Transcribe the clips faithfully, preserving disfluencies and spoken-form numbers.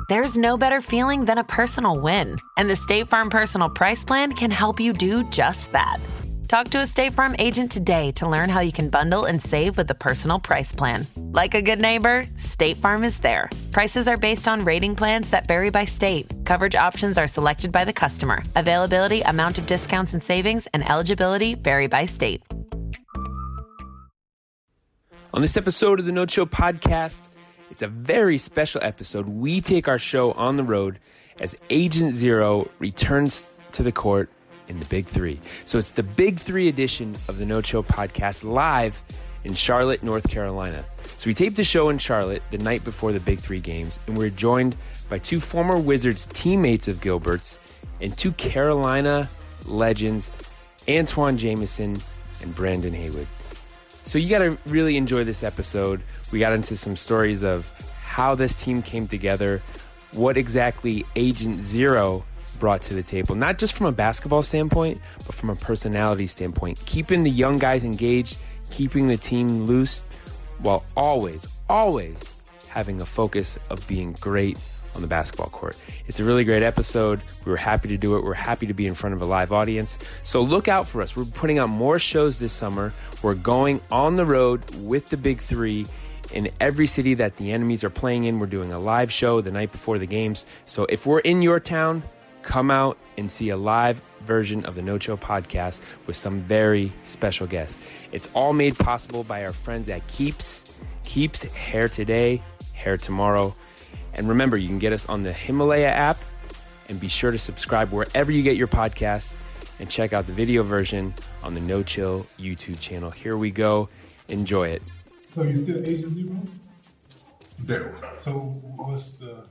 There's no better feeling than a personal win. And the State Farm Personal Price Plan can help you do just that. Talk to a State Farm agent today to learn how you can bundle and save with the Personal Price Plan. Like a good neighbor, State Farm is there. Prices are based on rating plans that vary by state. Coverage options are selected by the customer. Availability, amount of discounts and savings, and eligibility vary by state. On this episode of the No Chill Podcast, it's a very special episode. We take our show on the road as Agent Zero returns to the court in the Big Three. So it's the Big Three edition of the No Chill Podcast live in Charlotte, North Carolina. So we taped the show in Charlotte the night before the Big Three games, and we're joined by two former Wizards teammates of Gilbert's and two Carolina legends, Antawn Jamison and Brandon Haywood. So you got to really enjoy this episode. We got into some stories of how this team came together, what exactly Agent Zero brought to the table, not just from a basketball standpoint, but from a personality standpoint, keeping the young guys engaged, keeping the team loose, while always, always having a focus of being great on the basketball court. It's a really great episode. We were happy to do it. We're happy to be in front of a live audience. So look out for us. We're putting out more shows this summer. We're going on the road with the Big Three in every city that the enemies are playing in. We're doing a live show the night before the games. So if we're in your town, come out and see a live version of the No Chill Podcast with some very special guests. It's all made possible by our friends at Keeps. Keeps, hair today, hair tomorrow. And remember, you can get us on the Himalaya app, and be sure to subscribe wherever you get your podcasts, and check out the video version on the No Chill YouTube channel. Here we go. Enjoy it. So you still Agent Zero? No. So what's the,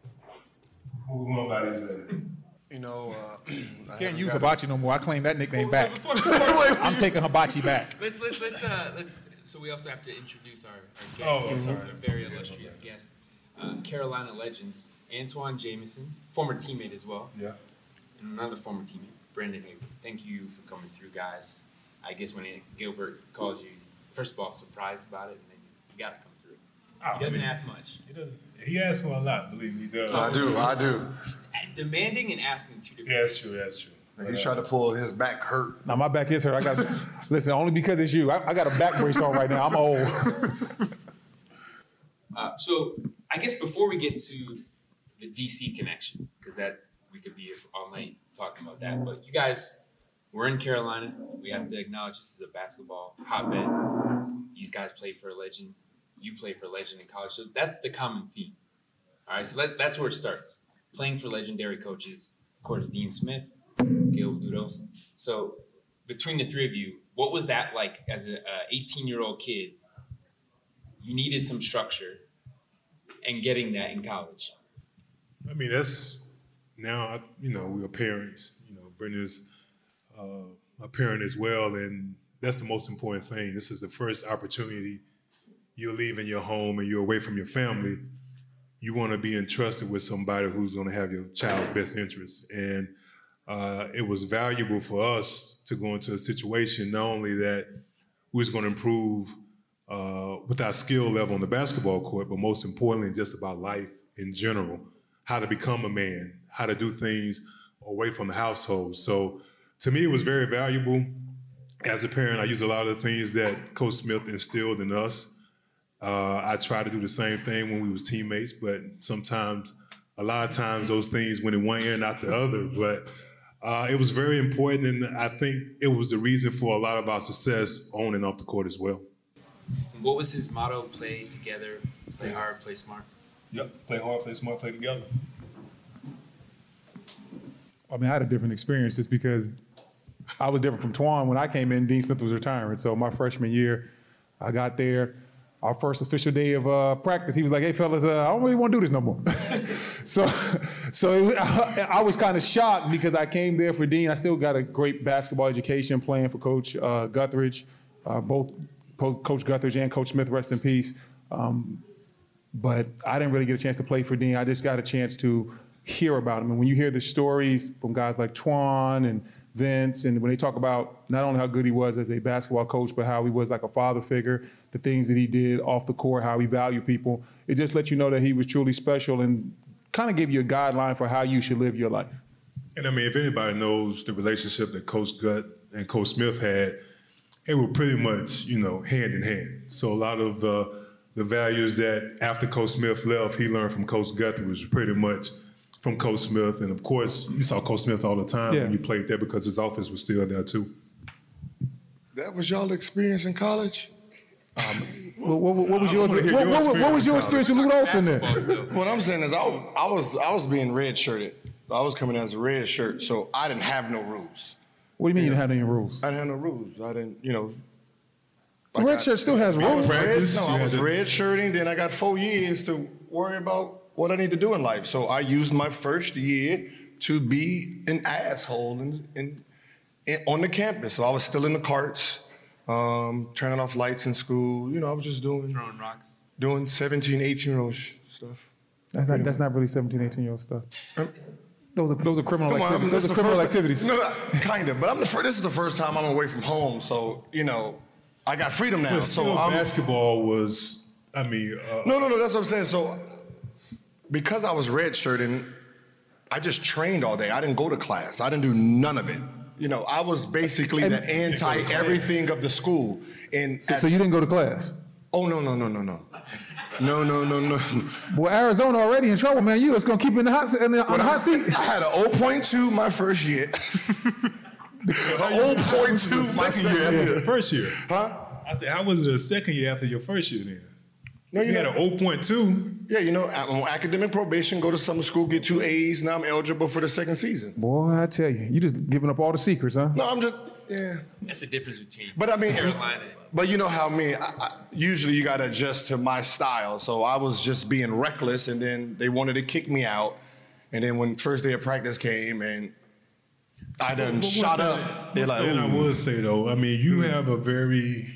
what we want about it? You know, uh, I Can't use got Hibachi no more. I claim that nickname back. Before, before, I'm taking Hibachi back. let's let's let's uh let's. So we also have to introduce our, our guest, Oh, yes, sorry. our very illustrious guest, uh, Carolina legends, Antawn Jamison, former teammate as well, Yeah. and another former teammate, Brandon Haywood. Thank you for coming through, guys. I guess when Gilbert calls you, first of all, surprised about it, and then you got to come through. Oh, He doesn't I mean, ask much. He doesn't. He asks for a lot. Believe me, he does. I do, I do. Demanding and asking two different. Yeah, that's true. That's true. He tried to pull his back hurt. Now my back is hurt. I got listen only because it's you. I, I got a back brace on right now. I'm old. Uh, so I guess before we get to the D C connection, because that we could be here all night talking about that. But you guys, we're in Carolina. We have to acknowledge this is a basketball hotbed. These guys play for a legend. You play for a legend in college. So that's the common theme. All right, so that, that's where it starts. Playing for legendary coaches, of course, Dean Smith, Gil Dudos. So between the three of you, what was that like as an eighteen-year-old kid? You needed some structure and getting that in college. I mean, that's now, you know, we're parents. You know, Brenda's uh, a parent as well, and that's the most important thing. This is the first opportunity you're leaving your home and you're away from your family. You want to be entrusted with somebody who's going to have your child's best interests. And uh, it was valuable for us to go into a situation not only that we was going to improve uh, with our skill level on the basketball court, but most importantly, just about life in general, how to become a man, how to do things away from the household. So to me, it was very valuable. As a parent, I use a lot of the things that Coach Smith instilled in us. Uh, I try to do the same thing when we was teammates, but sometimes, a lot of times those things went in one ear and out the other. But uh, it was very important, and I think it was the reason for a lot of our success on and off the court as well. And what was his motto? Play together, play hard, play smart. Yep, play hard, play smart, play together. I mean, I had a different experience just because I was different from Twan. When I came in, Dean Smith was retiring. So my freshman year, I got there. Our first official day of uh, practice, he was like, "Hey, fellas, uh, I don't really want to do this no more." so, so I, I was kind of shocked because I came there for Dean. I still got a great basketball education playing for Coach uh, Guthridge, uh, both Coach Guthridge and Coach Smith, rest in peace. Um, but I didn't really get a chance to play for Dean. I just got a chance to hear about him. And when you hear the stories from guys like Twan and Vince, and when they talk about not only how good he was as a basketball coach, but how he was like a father figure, the things that he did off the court, how he valued people, it just lets you know that he was truly special and kind of gave you a guideline for how you should live your life. And I mean, if anybody knows the relationship that Coach Gutt and Coach Smith had, they were pretty much, you know, hand in hand. So a lot of the the values that after Coach Smith left, he learned from Coach Guthrie was pretty much from Coach Smith. And of course, you saw Coach Smith all the time Yeah. when you played there because his office was still there too. That was y'all experience in college? What, what, what was I your wanna hear what, your what, what, what was your experience experience with Lute Olson then? Basketball still. What I'm saying is I, was- I was I was being red shirted. I was coming as a red shirt, so I didn't have no rules. What do you mean you didn't have any rules? I didn't have no rules. I didn't, you know. The red shirt still has I rules. was red, Practice, no, you I had was to- red shirting. Then I got four years to worry about what I need to do in life. So I used my first year to be an asshole in, in, in, on the campus. So I was still in the carts, um, turning off lights in school. You know, I was just doing Throwing rocks. doing seventeen, eighteen year old sh- stuff. That's not, that's not really seventeen, eighteen year old stuff. Those are, those are criminal Come on, activities. this Those is are the criminal first- activities. No, no, kind of. But I'm the fir- this is the first time I'm away from home, so you know, I got freedom now. But so still, I'm, basketball was, I mean, uh, no, no, no. That's what I'm saying. So because I was redshirting, I just trained all day. I didn't go to class. I didn't do none of it. You know, I was basically And- the anti everything of the school. And So, at- so you didn't go to class? oh no, no, no, no, no, no, no, no, no. Well, Arizona already in trouble, man. You was gonna keep in the hot se- in the, on the hot seat. I had an zero point two my first year. An zero point two my second year after second the year. first year. Huh? I said, how was it a second year after your first year then? No, You had know- an zero point two. Yeah, you know, I'm on academic probation, go to summer school, get two A's, now I'm eligible for the second season. Boy, I tell you, you just giving up all the secrets, huh? No, I'm just, yeah. That's the difference between But I mean, Carolina. but you know how me, I, I, usually you gotta adjust to my style. So I was just being reckless, and then they wanted to kick me out. And then when first day of practice came and I done But one shot thing- up, they're like, one thing I ooh. would say though, I mean, you have a very,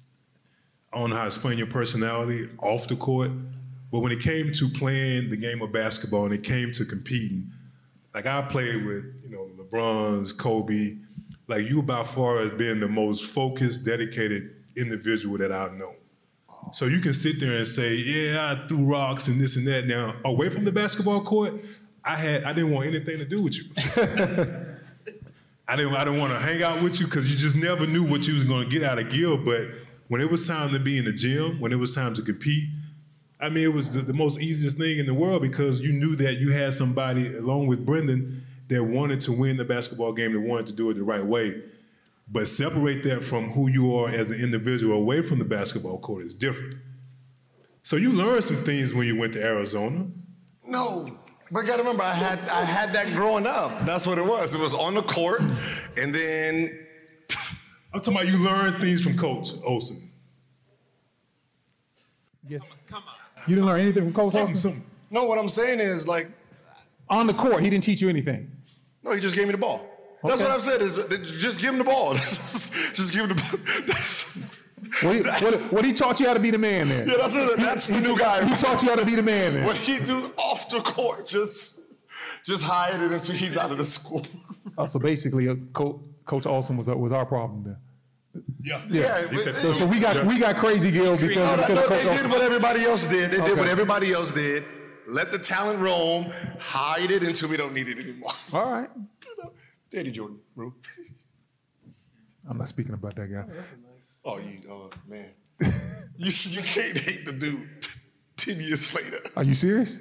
I don't know how to explain your personality off the court, but when it came to playing the game of basketball and it came to competing, like I played with, you know, LeBron's, Kobe, like you by far as being the most focused, dedicated individual that I've known. So you can sit there and say, yeah, I threw rocks and this and that. Now, away from the basketball court, I had I didn't want anything to do with you. I didn't I didn't want to hang out with you because you just never knew what you was going to get out of Gil. But when it was time to be in the gym, when it was time to compete, I mean, it was the, the most easiest thing in the world because you knew that you had somebody along with Brendan that wanted to win the basketball game, that wanted to do it the right way. But separate that from who you are as an individual away from the basketball court is different. So you learned some things when you went to Arizona. No, but you gotta remember, I had I had that growing up. That's what it was. It was on the court, and then I'm talking about you learned things from Coach Olson. Yes. Come on. You didn't learn anything from Coach Something, Olson? something. no, what I'm saying is like, On the court, he didn't teach you anything. no, he just gave me the ball. That's Okay. what I've said. Is that just give him the ball. just give him the ball. What he, what, what he taught you how to be the man there. Yeah, that's it. That's the new guy. He taught you how to be the man there. What he do off the court, just just hide it until he's out of the school. Oh, so basically, uh, Co- Coach Olson was was our problem then. Yeah. Yeah, He said- but- So, so we got we got crazy Gil because, No, because no, of Coach they did Olson. what everybody else did. They did Okay. what everybody else did. Let the talent roam, hide it until we don't need it anymore. All right. Daddy Jordan, bro. I'm not speaking about that guy. Oh, you, oh man. you you can't hate the dude ten years later. Are you serious?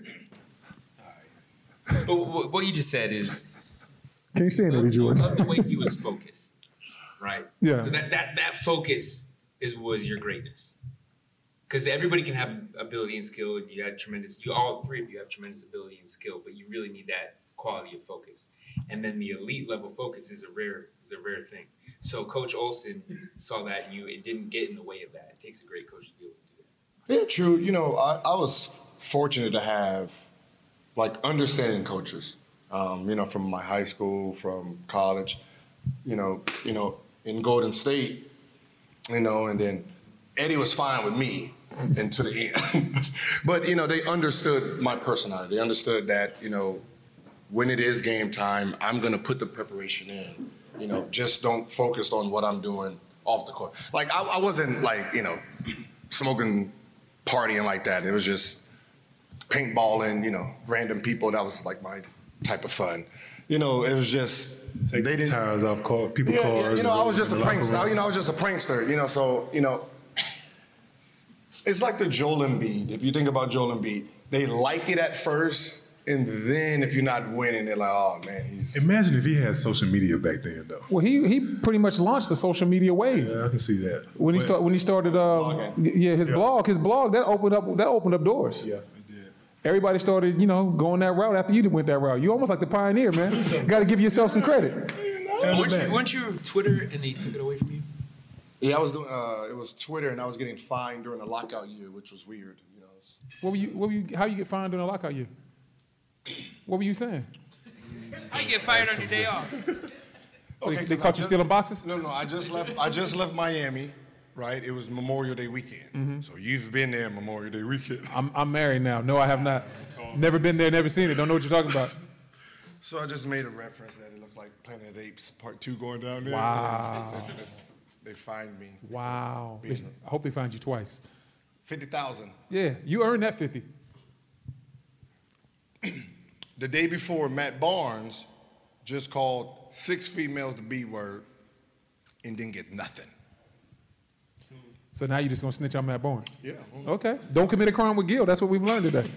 But what what you just said is Can you say it, Eddie I Jordan? love the way he was focused, right? Yeah. So that that that focus is was your greatness. Because everybody can have ability and skill. You had tremendous. You all three of you have tremendous ability and skill, but you really need that quality of focus. And then the elite level focus is a rare is a rare thing. So Coach Olson saw that in you. It didn't get in the way of that. It takes a great coach to be able to do that. Yeah, true. You know, I, I was fortunate to have like understanding coaches. Um, you know, from my high school, from college. You know, you know, in Golden State. You know, and then Eddie was fine with me until the end. But you know, they understood my personality. They understood that you know, when it is game time, I'm gonna put the preparation in. You know, just don't focus on what I'm doing off the court. Like I, I wasn't like you know, smoking, partying like that. It was just paintballing, you know, random people. That was like my type of fun. You know, it was just Take they the didn't. tires off car, people Yeah, cars. yeah, you know, and I was just a in the locker prankster. room. You know, I was just a prankster. You know, so you know, it's like the Joel Embiid. If you think about Joel Embiid, they like it at first, and then if you're not winning, they're like, oh man, he's. Imagine if he had social media back then, though. Well, he he pretty much launched the social media wave. Yeah, I can see that. When he But- start when he started, uh, Blogging. yeah, his Yeah. blog, his blog that opened up that opened up doors. Yeah, it did. Everybody started, you know, going that route after you went that route. You almost like the pioneer, man. Got to give yourself some credit. Weren't you, weren't you Twitter and they took it away from you? Yeah, I was doing. Uh, it was Twitter, and I was getting fined during the lockout year, which was weird. You know. It's- What were you? What were you? How you get fined during a lockout year? What were you saying? How you get fired on your day off? They, they 'cause I caught you just- stealing boxes? No, no, I just left. I just left Miami, right? It was Memorial Day weekend. So you've been there Memorial Day weekend. I'm I'm married now. No, I have not. Never been there. Never seen it. Don't know what you're talking about. So I just made a reference that it looked like Planet of the Apes Part Two going down there. Wow. They, they, they fined me. Wow. I hope they find you twice. Fifty thousand. Yeah, you earned that fifty. The day before, Matt Barnes just called six females the B word and didn't get nothing. So now you're just gonna snitch on Matt Barnes. Yeah. Okay. Don't commit a crime with Gil. That's what we've learned today.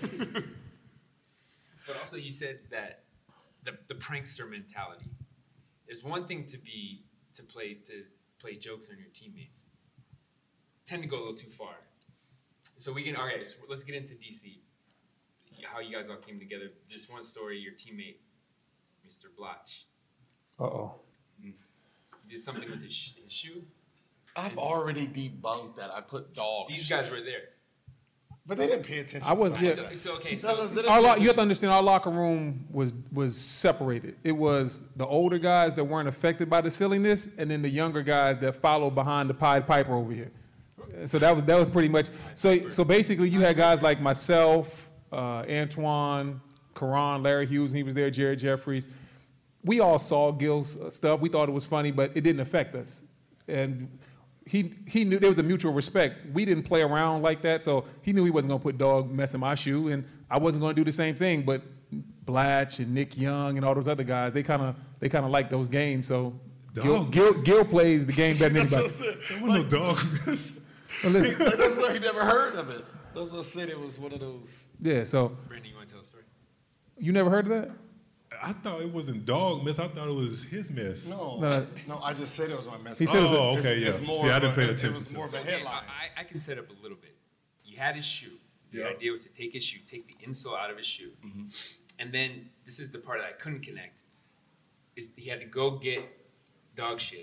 But also, you said that the the prankster mentality. There's one thing to be to play to play jokes on your teammates. Tend to go a little too far. So we can. All right. So let's get into D C. How you guys all came together. This one story. Your teammate, Mister Blotch, Uh oh. he did something with his, sh- his shoe. I've already debunked that. I put dogs. These guys were there. But they didn't pay attention. I was to yeah. that. So okay. So Fellas, they didn't Our pay lo- you have attention. to understand, our locker room was was separated. It was the older guys that weren't affected by the silliness, and then the younger guys that followed behind the Pied Piper over here. So that was that was pretty much. So so basically, you had guys like myself, uh, Antoine, Karan, Larry Hughes, and he was there, Jared Jeffries. We all saw Gil's uh, stuff. We thought it was funny, but it didn't affect us. And he he knew there was a mutual respect. We didn't play around like that, so he knew he wasn't gonna put dog mess in my shoe, and I wasn't gonna do the same thing. But Blatch and Nick Young and all those other guys, they kind of they kind of like those games. So Gil, Dog. Gil, Gil plays the game better than That's anybody. what I said. There was no dog. But listen, Like, that's why he never heard of it. That's what I said. It was one of those. yeah. So Brandon, you want to tell a story? you never heard of that? I thought it wasn't dog mess. I thought it was his mess. No, No, no. no. I just said it was my message. He said it was a- Oh, okay, It's- yeah. it's more See, I of didn't a- pay it- attention It was to more it. of a Okay, headline. I, I can set up a little bit. You had his shoe. The Yeah. idea was to take his shoe, take the insole out of his shoe, and then this is the part that I couldn't connect. Is he had to go get dog shit.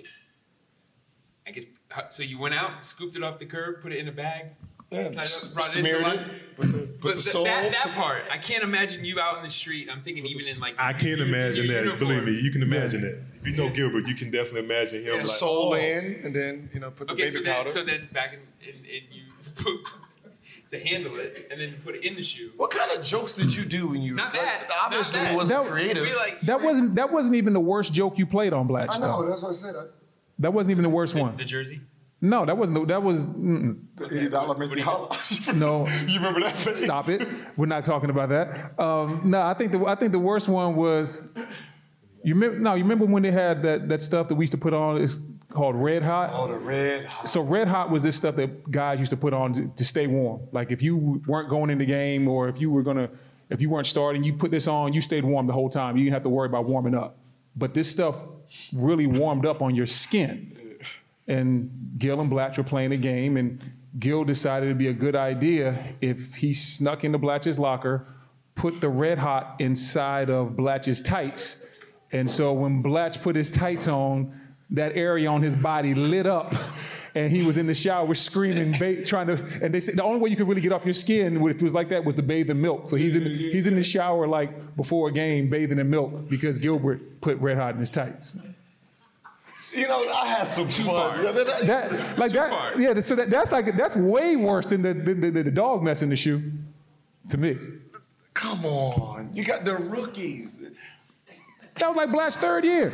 I guess so. You went out, scooped it off the curb, put it in a bag. Yeah, Kind of s- brought it into smeared life. it. Put the, put But the th- sole. that, that part, I can't imagine you out in the street. I'm thinking even in like I can't your- imagine your that. uniform. Believe me, you can imagine it. If you know Gilbert, you can definitely imagine him. Yeah. Like, the sole oh. in, and then you know put the Okay, baby so then, powder. so then back in, in, in you put to handle it, and then put it in the shoe. What kind of jokes did you do when you? Not like, that. Obviously, not that. it wasn't That- creative. We like That wasn't that wasn't even the worst joke you played on Blatch. I know. though. That's what I said. I, That wasn't even the worst the, one. the jersey. No, that wasn't. The, that was mm-mm. the eighty dollar make me holler. no. You remember that face? Stop it. We're not talking about that. Um, no, I think the I think the worst one was. You remember? No, you remember when they had that that stuff that we used to put on? It's called Red Hot. Oh, the red. hot. So Red Hot was this stuff that guys used to put on to, to stay warm. Like if you weren't going in the game, or if you were gonna, if you weren't starting, you put this on, you stayed warm the whole time. You didn't have to worry about warming up. But this stuff really warmed up on your skin. And Gil and Blatch were playing a game, and Gil decided it'd be a good idea if he snuck into Blatch's locker, put the Red Hot inside of Blatch's tights. And so when Blatch put his tights on, that area on his body lit up, and he was in the shower screaming, ba- trying to. And they said the only way you could really get off your skin if it was like that was to bathe in milk. So he's in he's in the shower like before a game, bathing in milk because Gilbert put Red Hot in his tights. You know, I had some fun. far. Yeah, that- that- That like Too that, far. yeah. So that, that's like that's way worse than the the, the the dog mess in the shoe, to me. Come on, you got the rookies. That was like Blatch's third year.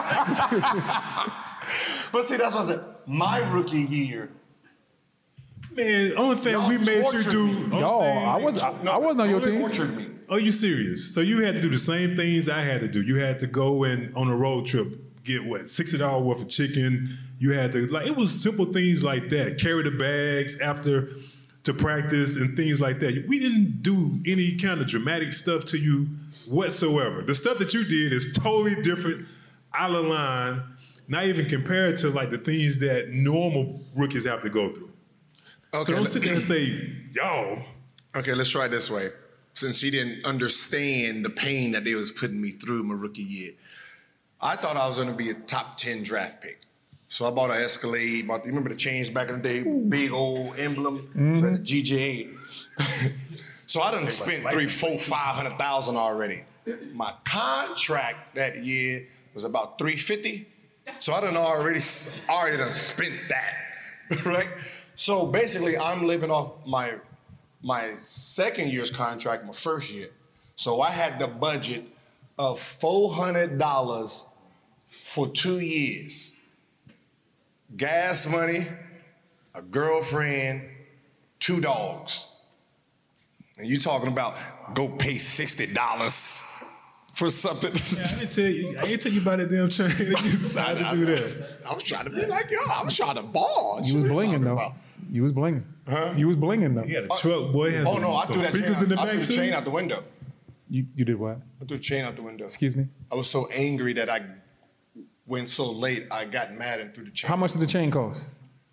But see, that's what I said. My rookie year, Man, only thing Y'all we made you tortured do. me. only No, thing- I was I, No, I wasn't on your don't team. tortured me. Are you serious? So you had to do the same things I had to do. You had to go and on a road trip, get what, sixty dollars worth of chicken. You had to, like, it was simple things like that. Carry the bags after to practice and things like that. We didn't do any kind of dramatic stuff to you whatsoever. The stuff that you did is totally different, out of line, not even compared to like the things that normal rookies have to go through. Okay, So don't let- sit there and say, y'all. Okay, let's try it this way. Since he didn't understand the pain that they was putting me through my rookie year, I thought I was going to be a top ten draft pick. So I bought an Escalade. Bought, you remember the chains back in the day? Big old emblem. So I had the G J A. So I done spent three, four, five hundred thousand already. My contract that year was about three fifty. So I done already already done spent that, right? So basically, I'm living off my my second year's contract, my first year. So I had the budget of four hundred dollars for two years. Gas money, a girlfriend, two dogs. And you talking about go pay sixty dollars for something. Yeah, I didn't tell you. I didn't tell you about that damn chain. You decided to do that. I was trying to be like y'all. I was trying to ball. You was What blinging talking though. about? You was blinging. Huh? You was blinging though. He had a truck, boy. Had Oh some, no, I some threw that chain speakers out, in the I back threw the too. chain out the window. You you did what? I threw the chain out the window. Excuse me. I was so angry that I went so late, I got mad and threw the chain. How much did the chain cost?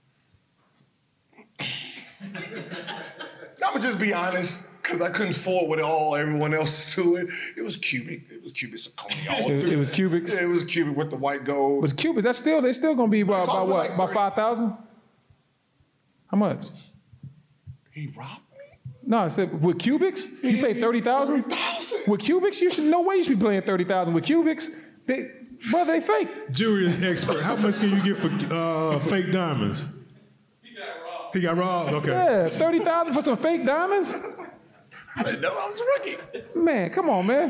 I'm gonna just be honest, because I couldn't afford with all everyone else to it. It was cubic. It was cubic zirconia. all It, through. it was cubics. It was cubic with the white gold. Was cubic? That's still they still gonna be about, cost about me what? like About thirty. five thousand? How much? He robbed me. No, I said with cubics, you pay thirty thousand. thirty thousand. With cubics, you should no way you should be paying thirty thousand with cubics. They, brother, they fake. Jury expert. How much can you get for uh, fake diamonds? He got robbed. Okay. Yeah, thirty thousand for some fake diamonds. I didn't know I was a rookie. Man, come on, man.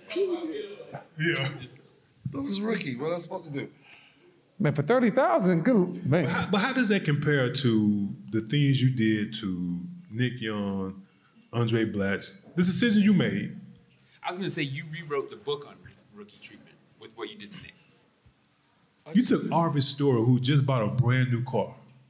Yeah. I was a rookie. What was I supposed to do? Man, for thirty thousand, good man. How, but how does that compare to the things you did to Nick Young, Andre Blatch, the decision you made? I was going to say you rewrote the book on rookie treatment with what you did to Nick. You took Arvid Storer, who just bought a brand new car.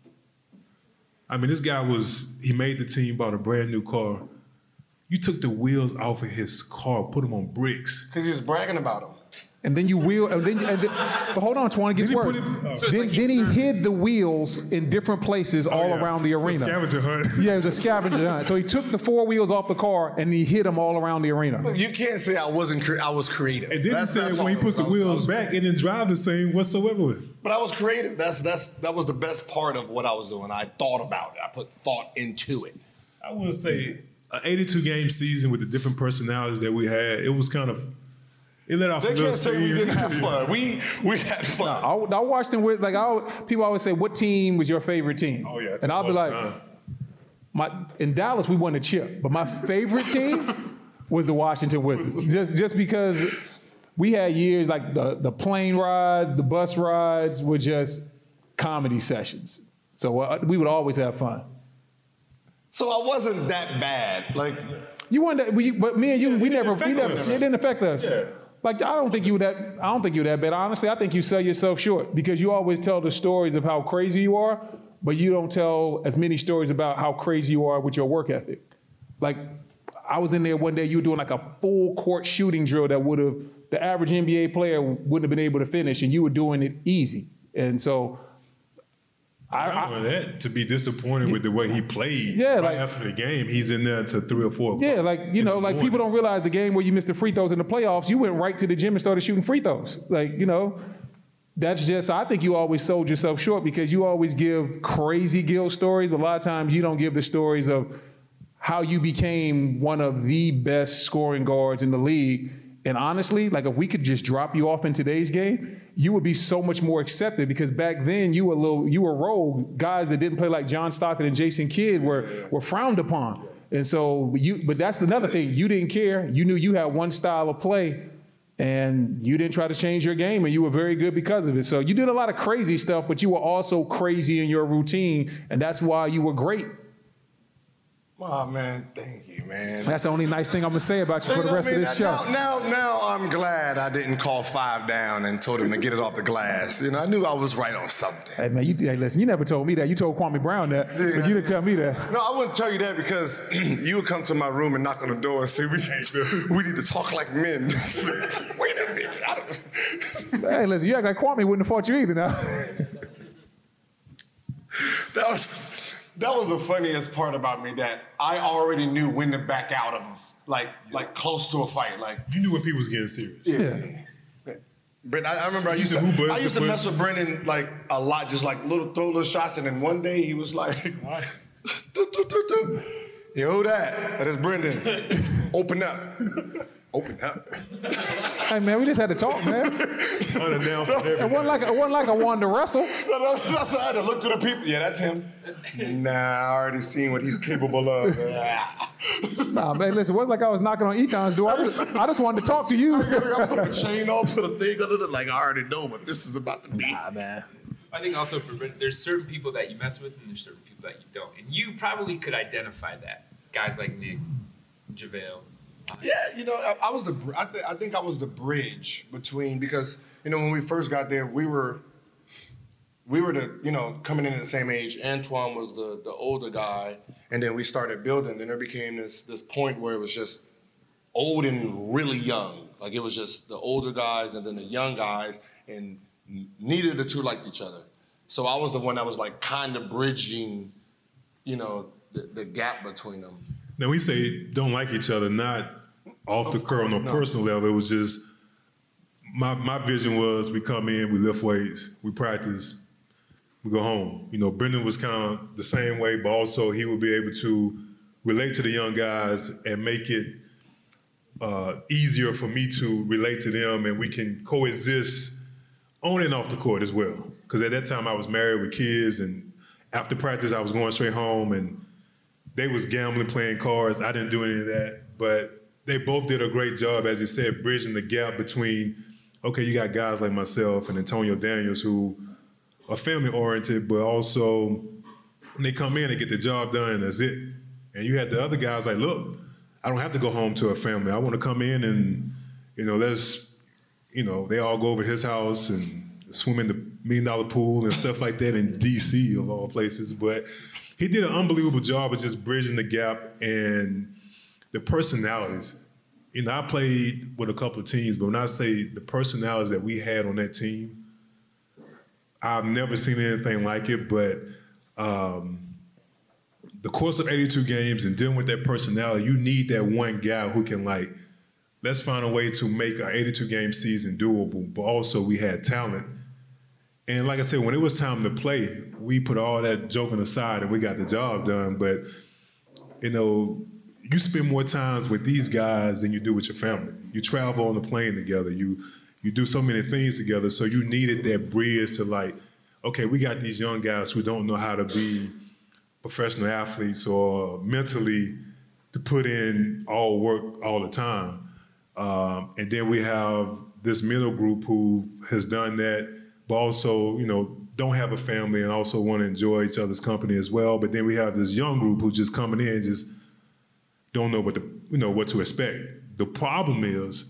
I mean, this guy was, he made the team, bought a brand new car. You took the wheels off of his car, put them on bricks. Because he was bragging about him. And then you wheel, and then, and then but hold on, Twan, it gets Did he worse. put it- oh. So it's Then, like he then he deserved it. hid the wheels in different places all Oh, yeah. around the It's a arena. scavenger hunt. Yeah, it was a scavenger hunt. So he took the four wheels off the car and he hid them all around the arena. Look, you can't say I wasn't. Cre- I was creative. And then That's- he said that's when he all. puts the I was- I wheels was- back, it didn't drive the same whatsoever. But I was creative. That's that's that was the best part of what I was doing. I thought about it. I put thought into it. I will say, an eighty-two game season with the different personalities that we had, it was kind of, it let off a They little can't say we steam. didn't have fun. We we had fun. I, I watched them with, like, I, al- people always say, what team was your favorite team? Oh, yeah. And I'll be all the like, time. my, in Dallas, we won a chip, but my favorite team was the Washington Wizards. Just, just because we had years like the, the plane rides, the bus rides were just comedy sessions. So uh, we would always have fun. So I wasn't that bad. Like You weren't that, we, but me and you, we never, we affect never, us. it didn't affect us. Yeah. Like, I don't think you were that, I don't think you were that bad. Honestly, I think you sell yourself short because you always tell the stories of how crazy you are, but you don't tell as many stories about how crazy you are with your work ethic. Like, I was in there one day, you were doing like a full court shooting drill that would have, the average N B A player wouldn't have been able to finish, and you were doing it easy. And so, I, Not I only that, to be disappointed with the way he played. Yeah, right like- after the game, he's in there to three or four. Yeah, o'clock like, you in know, the like people morning. don't realize the game where you missed the free throws in the playoffs, you went right to the gym and started shooting free throws. Like, you know, that's just, I think you always sold yourself short because you always give crazy guilt stories, but a lot of times you don't give the stories of how you became one of the best scoring guards in the league. And honestly, like if we could just drop you off in today's game, you would be so much more accepted because back then you were a little, you were rogue. Guys that didn't play like John Stockton and Jason Kidd were were frowned upon. And so you, but that's another thing. You didn't care. You knew you had one style of play, and you didn't try to change your game, and you were very good because of it. So you did a lot of crazy stuff, but you were also crazy in your routine, and that's why you were great. Oh, man, thank you, man. That's the only nice thing I'm going to say about you for the rest I mean, of this now, show. Now, now I'm glad I didn't call five down and told him to get it off the glass. You know, I knew I was right on something. Hey, man, you, hey, listen, you never told me that. You told Kwame Brown that, Yeah, but you didn't tell me that. No, I wouldn't tell you that because you would come to my room and knock on the door and say, we, we need to talk like men. Wait a minute. I don't... Hey, listen, you act like Kwame wouldn't have fought you either now. That was... That was the funniest part about me, that I already knew when to back out of, like, like close to a fight. Like, You knew when people was getting serious. yeah. yeah. But I, I remember I used to, Who, I used to but- mess with Brendan like a lot, just like little throw little shots, and then one day he was like, do, do, do, do. Yo, that, that is Brendan. Open up. Open up. Hey, man, we just had to talk, man. Unannounced. It wasn't like, it wasn't like I wanted to wrestle. That's why I had to look to the people. Yeah, that's him. Nah, I already seen what he's capable of. Nah, man, listen, it wasn't like I was knocking on Eton's door. I just, I just wanted to talk to you. I put a chain on, put a thing under it. Like, I already know what this is about to be. Nah, man. I think also for Brendan, there's certain people that you mess with and there's certain people that you don't. And you probably could identify that. Guys like Nick, JaVale. Yeah, you know, I, I was the, br- I, th- I think I was the bridge between, because, you know, when we first got there, we were, we were the, you know, coming in at the same age. Antoine was the the older guy, and then we started building, and there became this this point where it was just old and really young. Like, it was just the older guys and then the young guys, and neither of the two liked each other. So I was the one that was like kind of bridging, you know, the, the gap between them. Now, we say don't like each other, not off the curl on a no. personal level. It was just, my, my vision was we come in, we lift weights, we practice, we go home. You know, Brendan was kind of the same way, but also he would be able to relate to the young guys and make it uh, easier for me to relate to them, and we can coexist on and off the court as well. Because at that time I was married with kids, and after practice I was going straight home, and they was gambling, playing cards. I didn't do any of that, but they both did a great job, as you said, bridging the gap between, okay, you got guys like myself and Antonio Daniels who are family-oriented, but also when they come in, they get the job done, and that's it. And you had the other guys like, look, I don't have to go home to a family. I want to come in and, you know, let's, you know, they all go over to his house and swim in the million-dollar pool and stuff like that in D C, of all places. But he did an unbelievable job of just bridging the gap and the personalities. You know, I played with a couple of teams, but when I say the personalities that we had on that team, I've never seen anything like it. But um, the course of eighty-two games and dealing with that personality, you need that one guy who can, like, let's find a way to make an eighty-two game season doable. But also we had talent. And like I said, when it was time to play, we put all that joking aside and we got the job done. But, you know, you spend more times with these guys than you do with your family. You travel on the plane together. You you do so many things together. So you needed that bridge to, like, okay, we got these young guys who don't know how to be professional athletes or mentally to put in all work all the time. Um, and then we have this middle group who has done that, but also, you know, don't have a family and also want to enjoy each other's company as well. But then we have this young group who just coming in and just don't know what to, you know, what to expect. The problem is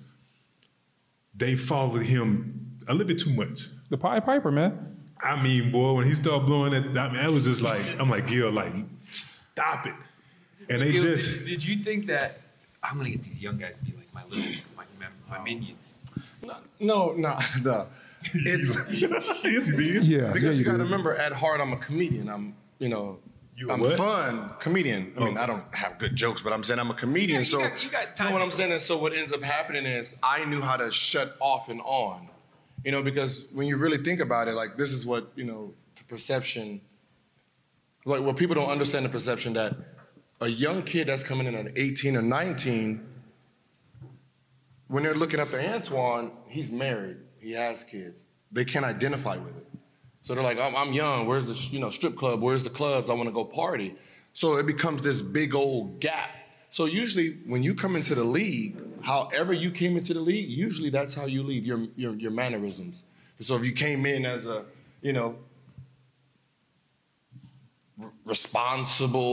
they followed him a little bit too much. The Pied Piper, man. I mean, boy, when he started blowing it, I mean, I was just like, I'm like, Gil, like, stop it. And they Gil, just... Did, did you think that, I'm going to get these young guys to be like my little, my, my minions? No, no, no. It's yes, he did. Yeah. because yeah, you, you got to did. remember, at heart, I'm a comedian. I'm, you know, You a I'm what? fun comedian. I mean, Okay. I don't have good jokes, but I'm saying I'm a comedian. Yeah, you so got- you got time know what to I'm go. saying is, so what ends up happening is I knew how to shut off and on. You know, because when you really think about it, like, this is what, you know, the perception, like, what people don't understand, the perception that a young kid that's coming in at eighteen or nineteen, when they're looking up at Antoine, he's married, he has kids. They can't identify with it. So they're like, I'm, I'm young, where's the, you know, strip club, where's the clubs, I wanna go party. So it becomes this big old gap. So usually when you come into the league, however you came into the league, usually that's how you leave, your, your, your mannerisms. So if you came in as a, you know, r- responsible,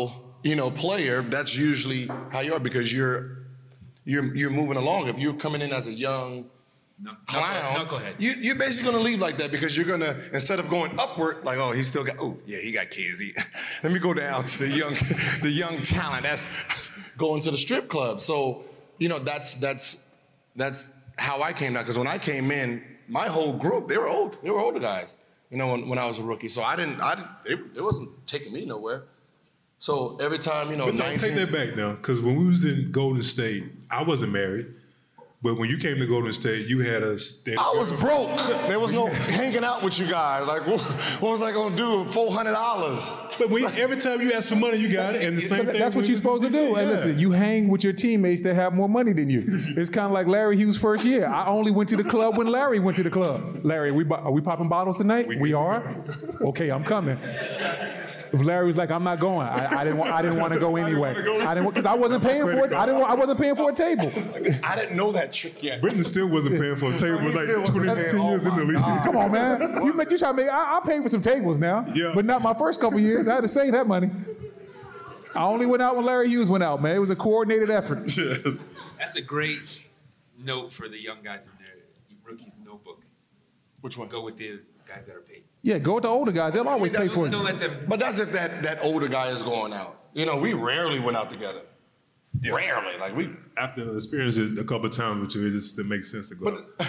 you know, player, that's usually how you are because you're you're you're moving along. If you're coming in as a young No, clown, knucklehead. you, you're basically gonna leave like that because you're gonna, instead of going upward, like, oh, he's still got, oh, yeah, he got kids. He, let me go down to the young, the young talent that's going to the strip club. So, you know, that's that's that's how I came down. Because when I came in, my whole group, they were old, they were older guys. You know, when, when I was a rookie. So I didn't, I didn't, it, it wasn't taking me nowhere. So every time, you know, But no, nineteen, take that back now, because when we was in Golden State, I wasn't married. But when you came to Golden State, you had a steady. I was broke. There was no hanging out with you guys. Like, what, what was I gonna do? Four hundred dollars. But when, every time you ask for money, you got it. And the same But thing. that's what when you're we was supposed to in D C, do. And yeah. listen, you hang with your teammates that have more money than you. It's kind of like Larry Hughes' first year. I only went to the club when Larry went to the club. Larry, we, are we popping bottles tonight? We, we are? Okay, I'm coming. If Larry was like, I'm not going. I, I didn't. Want, I didn't want to go anyway. I didn't because I wasn't paying for it. I didn't. Want, I wasn't paying for a table. I didn't know that trick yet. Britton still wasn't paying for a table he like still wasn't twenty, paying. ten years Oh in the my league. God. Come on, man. You you trying to make? I, I paid for some tables now. Yeah. But not my first couple years. I had to save that money. I only went out when Larry Hughes went out, man. It was a coordinated effort. That's a great note for the young guys in their rookies notebook. Which one? Go with the guys that are paid. Yeah, go with the older guys. They'll always pay for it. Don't let them. But that's if that, that older guy is going out. You know, we rarely went out together. Yeah. Rarely. Like, we... After experiencing it a couple of times with you, it just it makes sense to go out.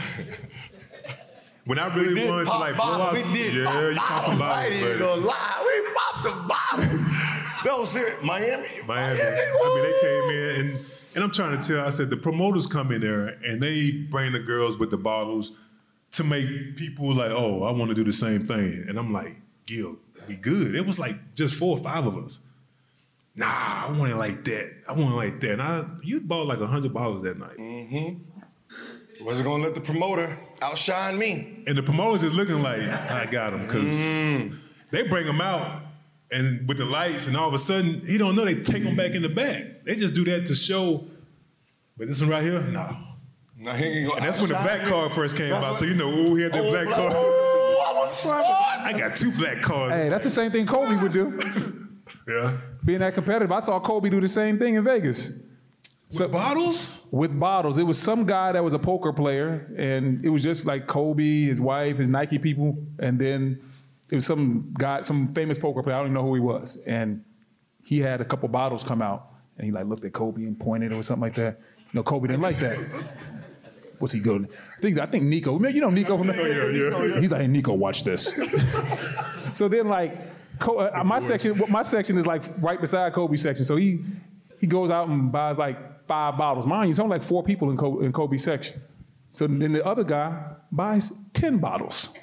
When I really did wanted to pop like blow bottles. out, We some, did yeah, pop you pop some bottles. I bottles, ain't even but gonna lie. We popped the bottles. That was serious. Miami. Miami. I mean, they came in and and I'm trying to tell. I said the promoters come in there and they bring the girls with the bottles to make people like, oh, I want to do the same thing. And I'm like, Gil, we good. It was like just four or five of us. Nah, I want it like that. I want it like that. And I, you bought like a hundred bottles that night. Mm-hmm. Wasn't gonna let the promoter outshine me. And the promoters is looking like, I got him, because mm. they bring him out and with the lights, and all of a sudden, he don't know, they take him back in the back. They just do that to show, but this one right here, no. No, he ain't gonna And that's when the black outshine me. card first came That's out, what- so you know, oh, he had that Oh, black black- card. Oh, I was smart. I got two black cards. Hey, that's the same thing Kobe would do. Yeah. Being that competitive, I saw Kobe do the same thing in Vegas. So, bottles? With bottles. It was some guy that was a poker player, and it was just like Kobe, his wife, his Nike people, and then it was some guy, some famous poker player. I don't even know who he was. And he had a couple bottles come out, and he like looked at Kobe and pointed or something like that. No, Kobe didn't like that. What's he going? I think I think Nico. You know Nico from the. yeah, yeah. He's like, hey, Nico, watch this. So then, like, Co- uh, my section, my section is like right beside Kobe's section. So he he goes out and buys like five bottles. Mind you, it's only like four people in, Kobe, in Kobe's section. So then the other guy buys ten bottles.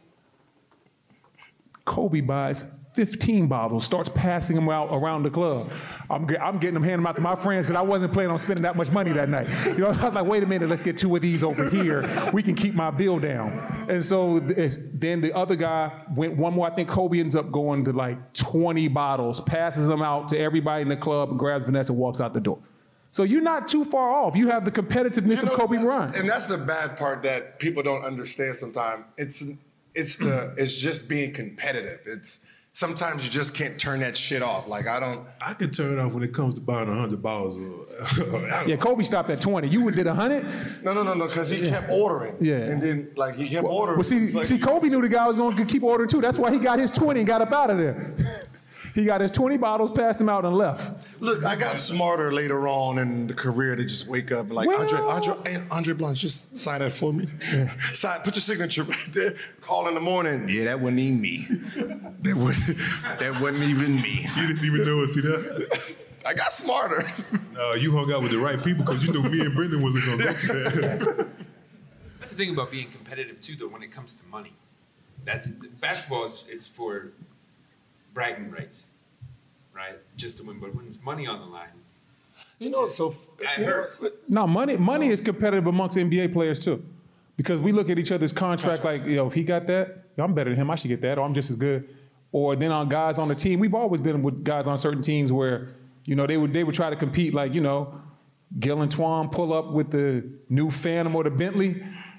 Kobe buys fifteen bottles, starts passing them out around the club. I'm, get, I'm getting them, handing them out to my friends because I wasn't planning on spending that much money that night. You know, I was like, wait a minute, let's get two of these over here. We can keep my bill down. And so it's, then the other guy went one more. I think Kobe ends up going to like twenty bottles, passes them out to everybody in the club, and grabs Vanessa and walks out the door. So you're not too far off. You have the competitiveness You know, of Kobe that's- Bryant. And that's the bad part that people don't understand sometimes. It's it's the it's just being competitive. It's sometimes you just can't turn that shit off. Like I don't I can turn it off when it comes to buying a hundred bottles. Of, Yeah, Kobe stopped at twenty. You did one hundred? No, no, no, no, because he kept ordering. Yeah. And then like he kept ordering. Well, see, It's like, see, Kobe knew the guy was going to keep ordering too. That's why he got his twenty and got up out of there. He got his twenty bottles, passed them out, and left. Look, I got smarter later on in the career to just wake up and like, Well- Andre, Andre, hey, Andre Blanche, just sign that for me. Sign, put your signature right there. Call in the morning. Yeah, that wasn't even me. That, was, that wasn't even me. you didn't even know it, see that? I got smarter. No, you hung out with the right people because you knew me and Brendan wasn't going to go to that. That's the thing about being competitive too, though. When it comes to money, that's basketball is it's for bragging rights, right? Just to win. But when there's money on the line, You know, so That you know, hurts. No, money money is competitive amongst N B A players too. Because we look at each other's contract like, you know, if he got that, yo, I'm better than him, I should get that, or I'm just as good. Or then on guys on the team, we've always been with guys on certain teams where, you know, they would they would try to compete like, you know, Gil and Twan pull up with the new Phantom or the Bentley,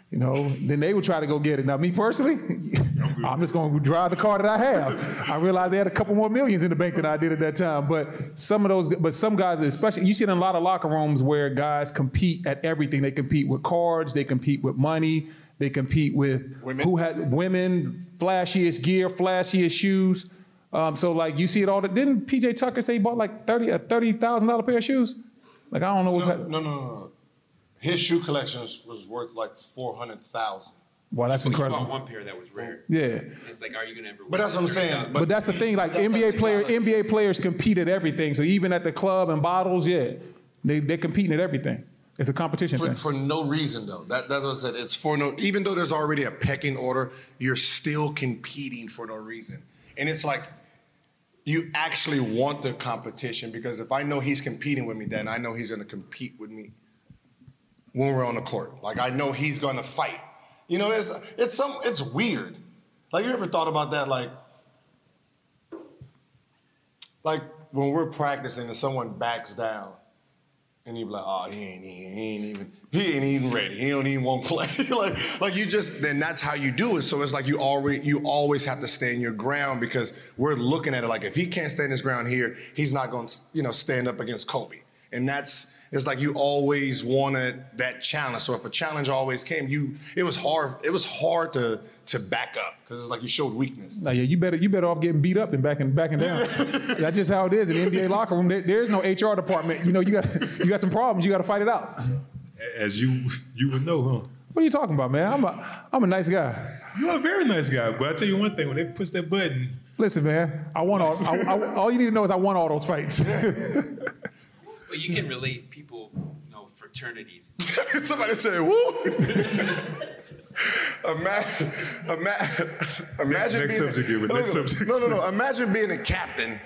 You know, then they would try to go get it. Now, me personally, I'm just going to drive the car that I have. I realized they had a couple more millions in the bank than I did at that time. But some of those, but some guys, especially, you see it in a lot of locker rooms where guys compete at everything. They compete with cards, they compete with money, they compete with women. who had women, flashiest gear, flashiest shoes. Um, so like you see it all. The, didn't P J Tucker say he bought like thirty a thirty thousand dollar pair of shoes? Like I don't know what's no, that. No, no, no, no. His shoe collections was worth like four hundred thousand. Wow, that's But incredible. You bought one pair that was rare. Yeah. It's like, are you gonna ever? But that's what I'm saying. But, but that's the thing. Like N B A players, N B A players compete at everything. So even at the club and bottles, yeah, they they're competing at everything. It's a competition For, thing. for no reason though. That, that's what I said. It's for no. Even though there's already a pecking order, you're still competing for no reason. And it's like you actually want the competition because if I know he's competing with me, then I know he's going to compete with me when we're on the court. Like I know he's going to fight. You know, it's it's some it's weird. Like you ever thought about that? Like, like when we're practicing and someone backs down. And you be like, oh, he ain't, he ain't even, he ain't even ready. He don't even want to play. like, like you just, then that's how you do it. So it's like you already, you always have to stand your ground because we're looking at it like if he can't stand his ground here, he's not going to, you know, stand up against Kobe. And that's, it's like you always wanted that challenge. So if a challenge always came, you, it was hard, it was hard to to back up because it's like you showed weakness. No, yeah, you better you better off getting beat up than backing backing down. That's just how it is in the N B A locker room. There, there's no H R department. You know, you got you got some problems. You got to fight it out. As you you would know, huh? What are you talking about, man? I'm a I'm a nice guy. You're a very nice guy, but I tell you one thing: when they push that button, listen, man, I won all. I, I, all you need to know is I won all those fights. Well, you can relate people, you know, fraternities. Somebody said, "Woo!" imagine, imagine, imagine next being. subject here, but next subject. No, no, no. Imagine being a captain.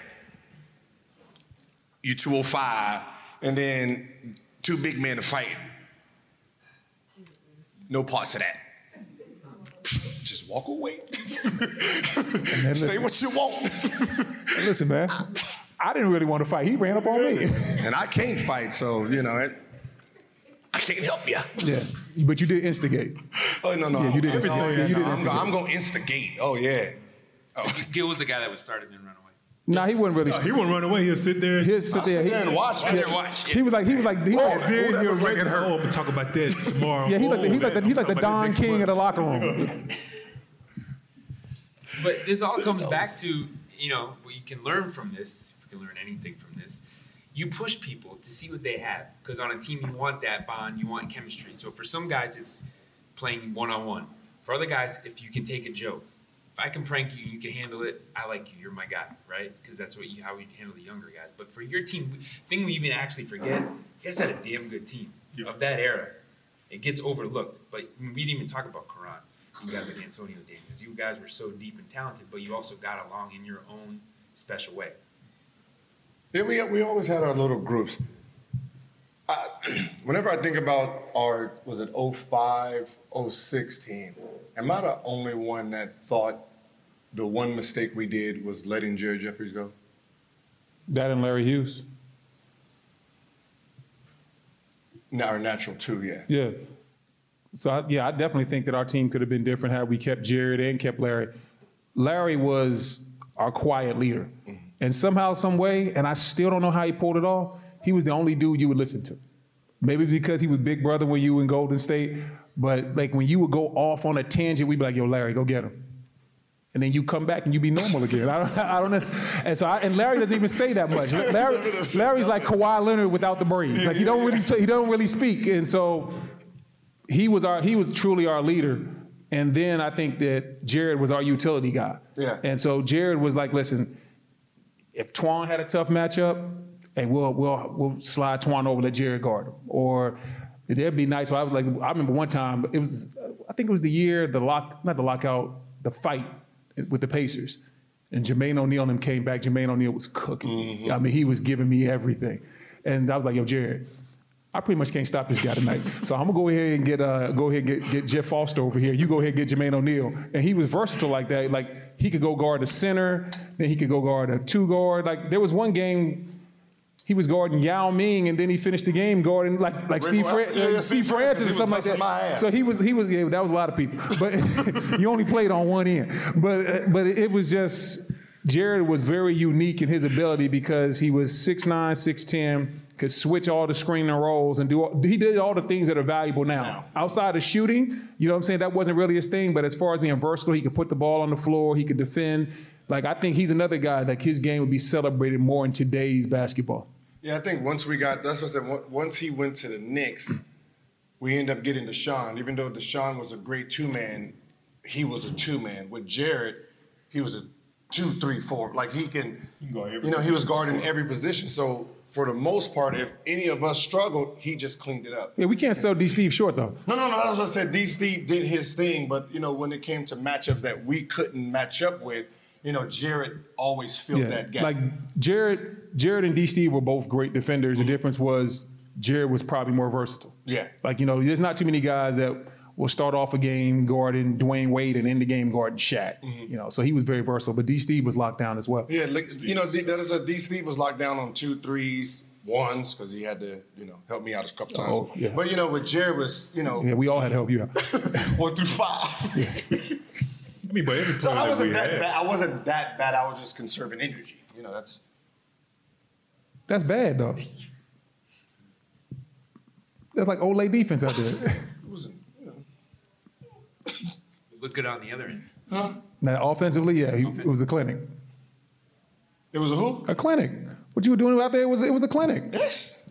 You two oh five, and then two big men are fighting. No parts of that. Just walk away. Say what you want. Listen, man. I didn't really want to fight. He ran up on me. And I can't fight, so, you know, it, I can't help you. Yeah, but you did instigate. Oh, no, no. Yeah, you did Everything. instigate. Yeah, You did no, I'm, instigate. I'm going to instigate. Oh, yeah. Oh. Gil was the guy that would start and then run away. Nah, he wouldn't really. no, he wouldn't run away. He'll sit there. He'll sit I'll there, sit he, there and watch. Sit there and watch. Yeah. he was like, he was like, he Oh, was, Then that he'll look like raise it it. hurt. Oh, I'm gonna talk about that tomorrow. yeah, he's like, the, he's like the, he's like the I'm talking about Don that next King month. of the locker room. But this all comes back to, you know, what you can learn from this, if you can learn anything from this, you push people to see what they have. Because on a team, you want that bond, you want chemistry. So for some guys, it's playing one-on-one. For other guys, if you can take a joke. If I can prank you, you can handle it, I like you, you're my guy, right? Because that's what you, how we handle the younger guys. But for your team, thing we even actually forget, you guys had a damn good team Yeah. of that era. It gets overlooked. But we didn't even talk about Karan. You guys like Antonio Daniels. You guys were so deep and talented, but you also got along in your own special way. Yeah, we, we always had our little groups. I, whenever I think about our, was it oh five, oh six team, am I the only one that thought the one mistake we did was letting Jerry Jeffries go? That and Larry Hughes. Na- Our natural two, yeah. Yeah. So, I, yeah, I definitely think that our team could have been different had we kept Jared and kept Larry. Larry was our quiet leader. And somehow, some way, and I still don't know how he pulled it off, he was the only dude you would listen to. Maybe because he was big brother when you were in Golden State, but like when you would go off on a tangent, we'd be like, yo, Larry, go get him. And then you come back and you be normal again. I don't, I don't know. And so, I, and Larry doesn't even say that much. Larry, Larry's like Kawhi Leonard without the braids. Like he don't really, say, he don't really speak. And so, he was our, he was truly our leader. And then I think that Jared was our utility guy. Yeah. And so Jared was like, listen, if Twan had a tough matchup, hey, we'll we'll we'll slide Twan over, let Jared guard him. Or it'd be nice. So I was like, I remember one time, it was, I think it was the year, the lock, not the lockout, the fight with the Pacers. And Jermaine O'Neal and them came back. Jermaine O'Neal was cooking. Mm-hmm. I mean, he was giving me everything. And I was like, yo, Jared, I pretty much can't stop this guy tonight. So I'm gonna go ahead and get uh, go ahead and get, get Jeff Foster over here. You go ahead and get Jermaine O'Neal. And he was versatile like that. Like he could go guard a center, then he could go guard a two guard. Like there was one game, he he was guarding Yao Ming, and then he finished the game guarding like like Steve, Fra- yeah, yeah, Steve Francis or something like that. My ass. So he was he was yeah, that was a lot of people, but you only played on one end. But uh, but it was just Jared was very unique in his ability because he was six nine, six ten. Could switch all the screen and rolls and do all, he did all the things that are valuable now. now. Outside of shooting, you know what I'm saying, that wasn't really his thing, but as far as being versatile, he could put the ball on the floor, he could defend. Like, I think he's another guy, like his game would be celebrated more in today's basketball. Yeah, I think once we got, that's what I said, once he went to the Knicks, we ended up getting Deshaun. Even though Deshaun was a great two-man, he was a two-man. With Jared, he was a two, three, four. Like, he can, you know, he was guarding every position. So, for the most part, if any of us struggled, he just cleaned it up. Yeah, we can't sell D. Steve short, though. No, no, no. That's what I said. D. Steve did his thing, but, you know, when it came to matchups that we couldn't match up with, you know, Jared always filled Yeah, that gap. like Jared, Jared and D. Steve were both great defenders. The difference was Jared was probably more versatile. Yeah. Like, you know, there's not too many guys that will start off a game guarding Dwayne Wade and end the game guarding Shaq. Mm-hmm. You know, so he was very versatile, but D. Steve was locked down as well. Yeah, like, you know, D, that is a D. Steve was locked down on two threes, ones, because he had to, you know, help me out a couple times. Oh, yeah. But, you know, with Jared was, you know. Yeah, we all had to help you out. one through five. Yeah. I mean, but every player no, I that wasn't we that had. bad. I wasn't that bad. I was just conserving energy. You know, that's. That's bad, though. That's like Olay defense out there. It wasn't, you know. Look good on the other end. Huh? Now, offensively, yeah, he, it was a clinic. It was a who? A clinic. What you were doing out there was it was a clinic. Yes.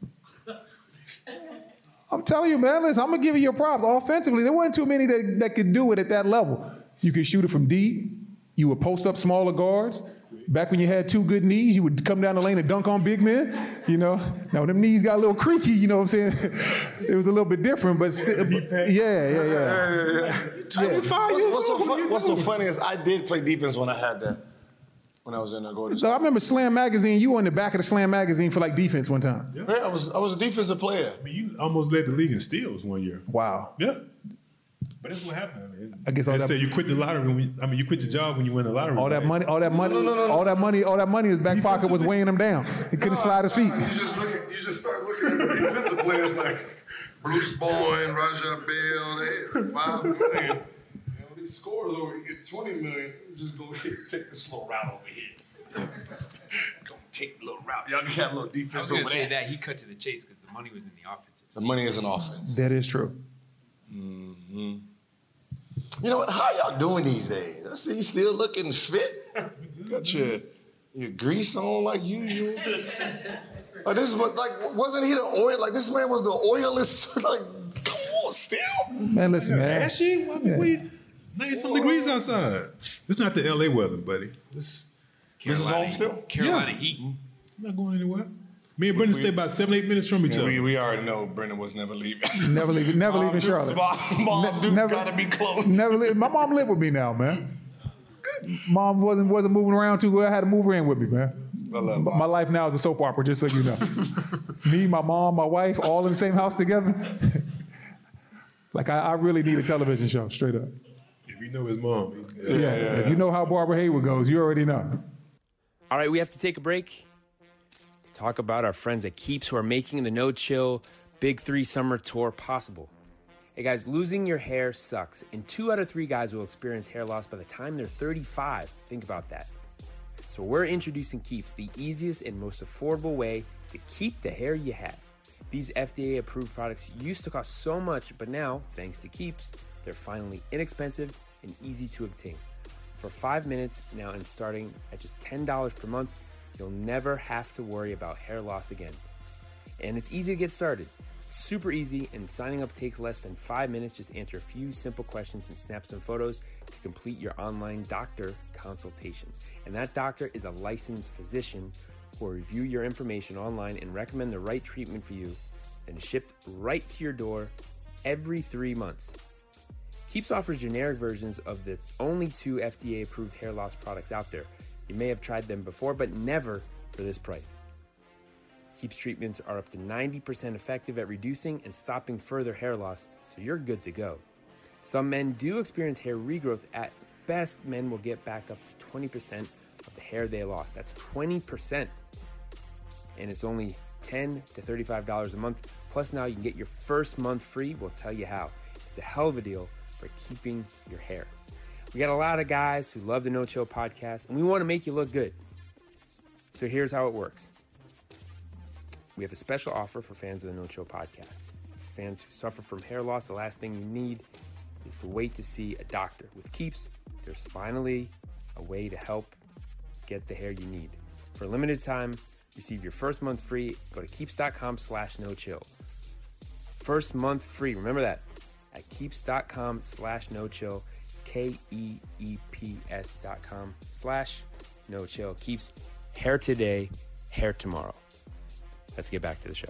I'm telling you, man. Listen, I'm gonna give you your props. Offensively, there weren't too many that, that could do it at that level. You could shoot it from deep. You would post up smaller guards. Back when you had two good knees, you would come down the lane and dunk on big men. You know, now when them knees got a little creaky, you know what I'm saying? It was a little bit different, but still, yeah, yeah, yeah. yeah. yeah. What's, what's, so fun, what's so funny is I did play defense when I had that. When I was in there going to So I remember Slam Magazine. You were in the back of the Slam Magazine for like defense one time. Yeah. Yeah, I was I was a defensive player. I mean, you almost led the league in steals one year. Wow. Yeah. But that's what happened. I, mean, I guess all they that- say you quit the lottery. When we, I mean, you quit your job when you win the lottery. All that right? money, all that money, no, no, no, no. all that money, all that money in his back pocket was weighing him down. He couldn't slide his feet. You just look at, you just start looking at the defensive players like Bruce Bowen, Raja Bell. They had five million. You know, these scores over here, get twenty million. You just go ahead and take this little route over here. Go take a little route. Y'all got a little I defense was going over to say there. that he cut to the chase because the money was in the offensive. The money is an offense. That is true. Mm-hmm. You know what? How y'all doing these days? I see you still looking fit. You got your your grease on like usual. Like this is what like wasn't he the oil? Like this man was the oilist. Like come on, still. Man, listen, man. Ashy? I mean, Yeah. we, it's ninety some degrees outside. It's not the L A weather, buddy. This, This is home still? Carolina Yeah. Heat. I'm not going anywhere. Me and Brendan stay about seven, eight minutes from each Yeah, other. we, we already know Brendan was never leaving. Never leaving, never Mom leaving Duke's- Charlotte. Mom, Mom Ne- Duke's never- gotta be close. Never leave. My mom lived with me now, man. Mom wasn't wasn't moving around too well. I had to move her in with me, man. I love My Mom. life now is a soap opera, just so you know. Me, my mom, my wife, all in the same house together. Like I, I really need a television show, straight up. If you know his mom. Yeah, if you know how Barbara Hayward goes, you already know. All right, we have to take a break to talk about our friends at Keeps who are making the No Chill Big Three Summer Tour possible. Hey guys, losing your hair sucks, and two out of three guys will experience hair loss by the time they're thirty-five. Think about that. So we're introducing Keeps, the easiest and most affordable way to keep the hair you have. These F D A-approved products used to cost so much, but now, thanks to Keeps, they're finally inexpensive and easy to obtain. For five minutes now and starting at just ten dollars per month, you'll never have to worry about hair loss again. And it's easy to get started. Super easy, and signing up takes less than five minutes. Just answer a few simple questions and snap some photos to complete your online doctor consultation. And that doctor is a licensed physician who will review your information online and recommend the right treatment for you, and is shipped right to your door every three months. Keeps offers generic versions of the only two F D A-approved hair loss products out there. You may have tried them before, but never for this price. Keeps treatments are up to ninety percent effective at reducing and stopping further hair loss, so you're good to go. Some men do experience hair regrowth. At best, men will get back up to twenty percent of the hair they lost. That's twenty percent. and it's only ten to thirty-five dollars a month. Plus now you can get your first month free. We'll tell you how. It's a hell of a deal for keeping your hair. We got a lot of guys who love the No Chill podcast, and we want to make you look good. So here's how it works. We have a special offer for fans of the No Chill podcast. For fans who suffer from hair loss, the last thing you need is to wait to see a doctor. With Keeps, there's finally a way to help get the hair you need. For a limited time, receive your first month free. Go to keeps.com slash no chill. First month free. Remember that at keeps.com slash no chill. K E E P S dot com slash no chill. Keeps, hair today, hair tomorrow. Let's get back to the show.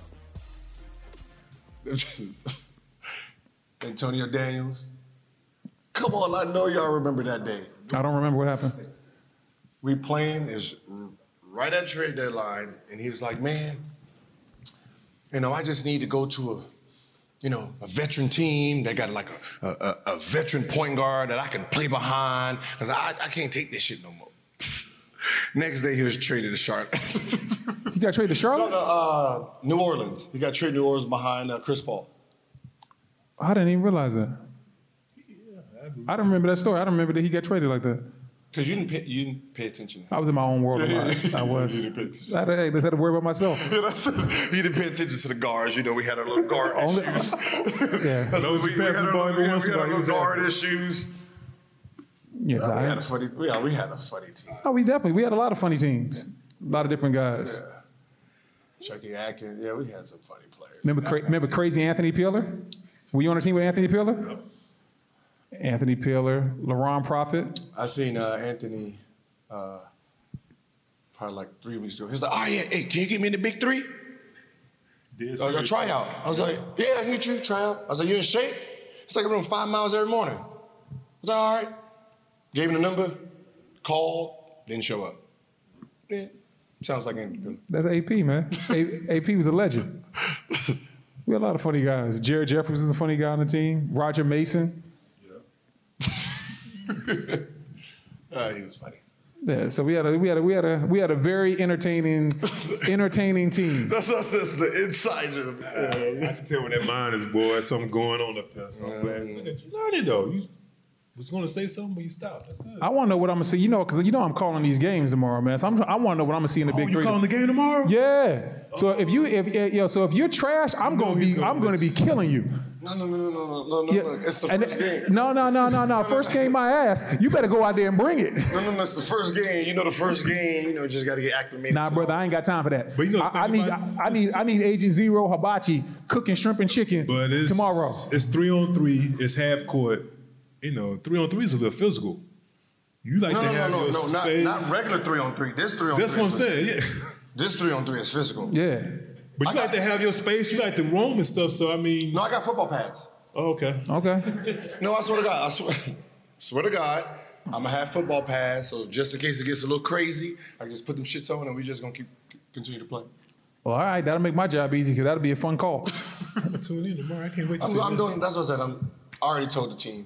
Antonio Daniels. Come on, I know y'all remember that day. I don't remember what happened. We playing is right at trade deadline, and he was like, man, you know, I just need to go to a, you know, a veteran team. They got like a, a, a veteran point guard that I can play behind, because I, I can't take this shit no more. Next day, he was traded to Charlotte. He got traded to Charlotte? No, no, uh, New Orleans. He got traded to New Orleans behind uh, Chris Paul. I didn't even realize that. I don't remember that story. I don't remember that he got traded like that. Because you didn't pay, you didn't pay attention. I was in my own world a lot. I was. You didn't pay attention. I had to, hey, let's have to worry about myself. You didn't pay attention to the guards. You know, we had our little guard Only- issues. Yeah. That's what we, we had our little, we had, we had our little guard issues. Yes, Uh, we I had a funny. We had, we had a funny team. Oh, we definitely. We had a lot of funny teams. A lot of different guys. Yeah. Chucky Atkins. Yeah, we had some funny players. Remember, cra- remember Crazy Anthony Peeler? Were you on a team with Anthony Peeler? Yep. Anthony Peeler, LaRon Prophet. I seen uh, Anthony uh, probably like three weeks ago. He was like, "Oh yeah, hey, can you get me in the big three? Did Like a tryout." I was like, "Yeah, I can get you a tryout." I was like, "You in shape?" It's like I run five miles every morning. I was like, "All right." Gave him the number, called, didn't show up. Yeah, sounds like Anthony. That's A P, man. A- AP was a legend. We had a lot of funny guys. Jared Jeffries was a funny guy on the team. Roger Mason. Uh, he was funny. Yeah, so we had a we had a we had a we had a very entertaining entertaining team. That's us. That's the inside job. I can tell when that mind is boy, something going on up there. So I'm glad. Look at you learning though. You was going to say something, but you stopped. That's good. I want to know what I'm gonna see. You know, because you know I'm calling these games tomorrow, man. So I'm, I want to know what I'm gonna see in the Oh, big you three. calling the game tomorrow? Yeah. So if you if eh, yo, so if you're trash, I'm know gonna he's be gonna I'm gonna be miss. killing you. No, no, no, no, no, no, no, Yeah. no. It's the And first it- game. No, no, no, no, no. First game, my ass. You better go out there and bring it. No, no, no. It's the first game. You know, the first game. You know, just got to get acclimated. Nah, to brother, all- I ain't got time for that. But you know the I, I thing need about I, I need I need Agent Zero Hibachi cooking shrimp and chicken But it's tomorrow. It's three on three. It's half court. You know, three on three is a little physical. You like No, to no, no, have no, your no, not, space. not regular three on three. This three on That's three. what I'm is- saying. Yeah. This three on three is physical. Yeah. But I you like got- to have your space. You like to roam and stuff. So I mean, No, I got football pads. oh, okay. Okay. No, I swear to God. I swear, swear to God, I'm gonna have football pads. So just in case it gets a little crazy, I can just put them shits on and we just gonna keep continue to play. Well, all right. That'll make my job easy because that'll be a fun call. I'm gonna tune in tomorrow. I can't wait to I'm, see. I'm this. doing. That's what I said. I'm I already told the team.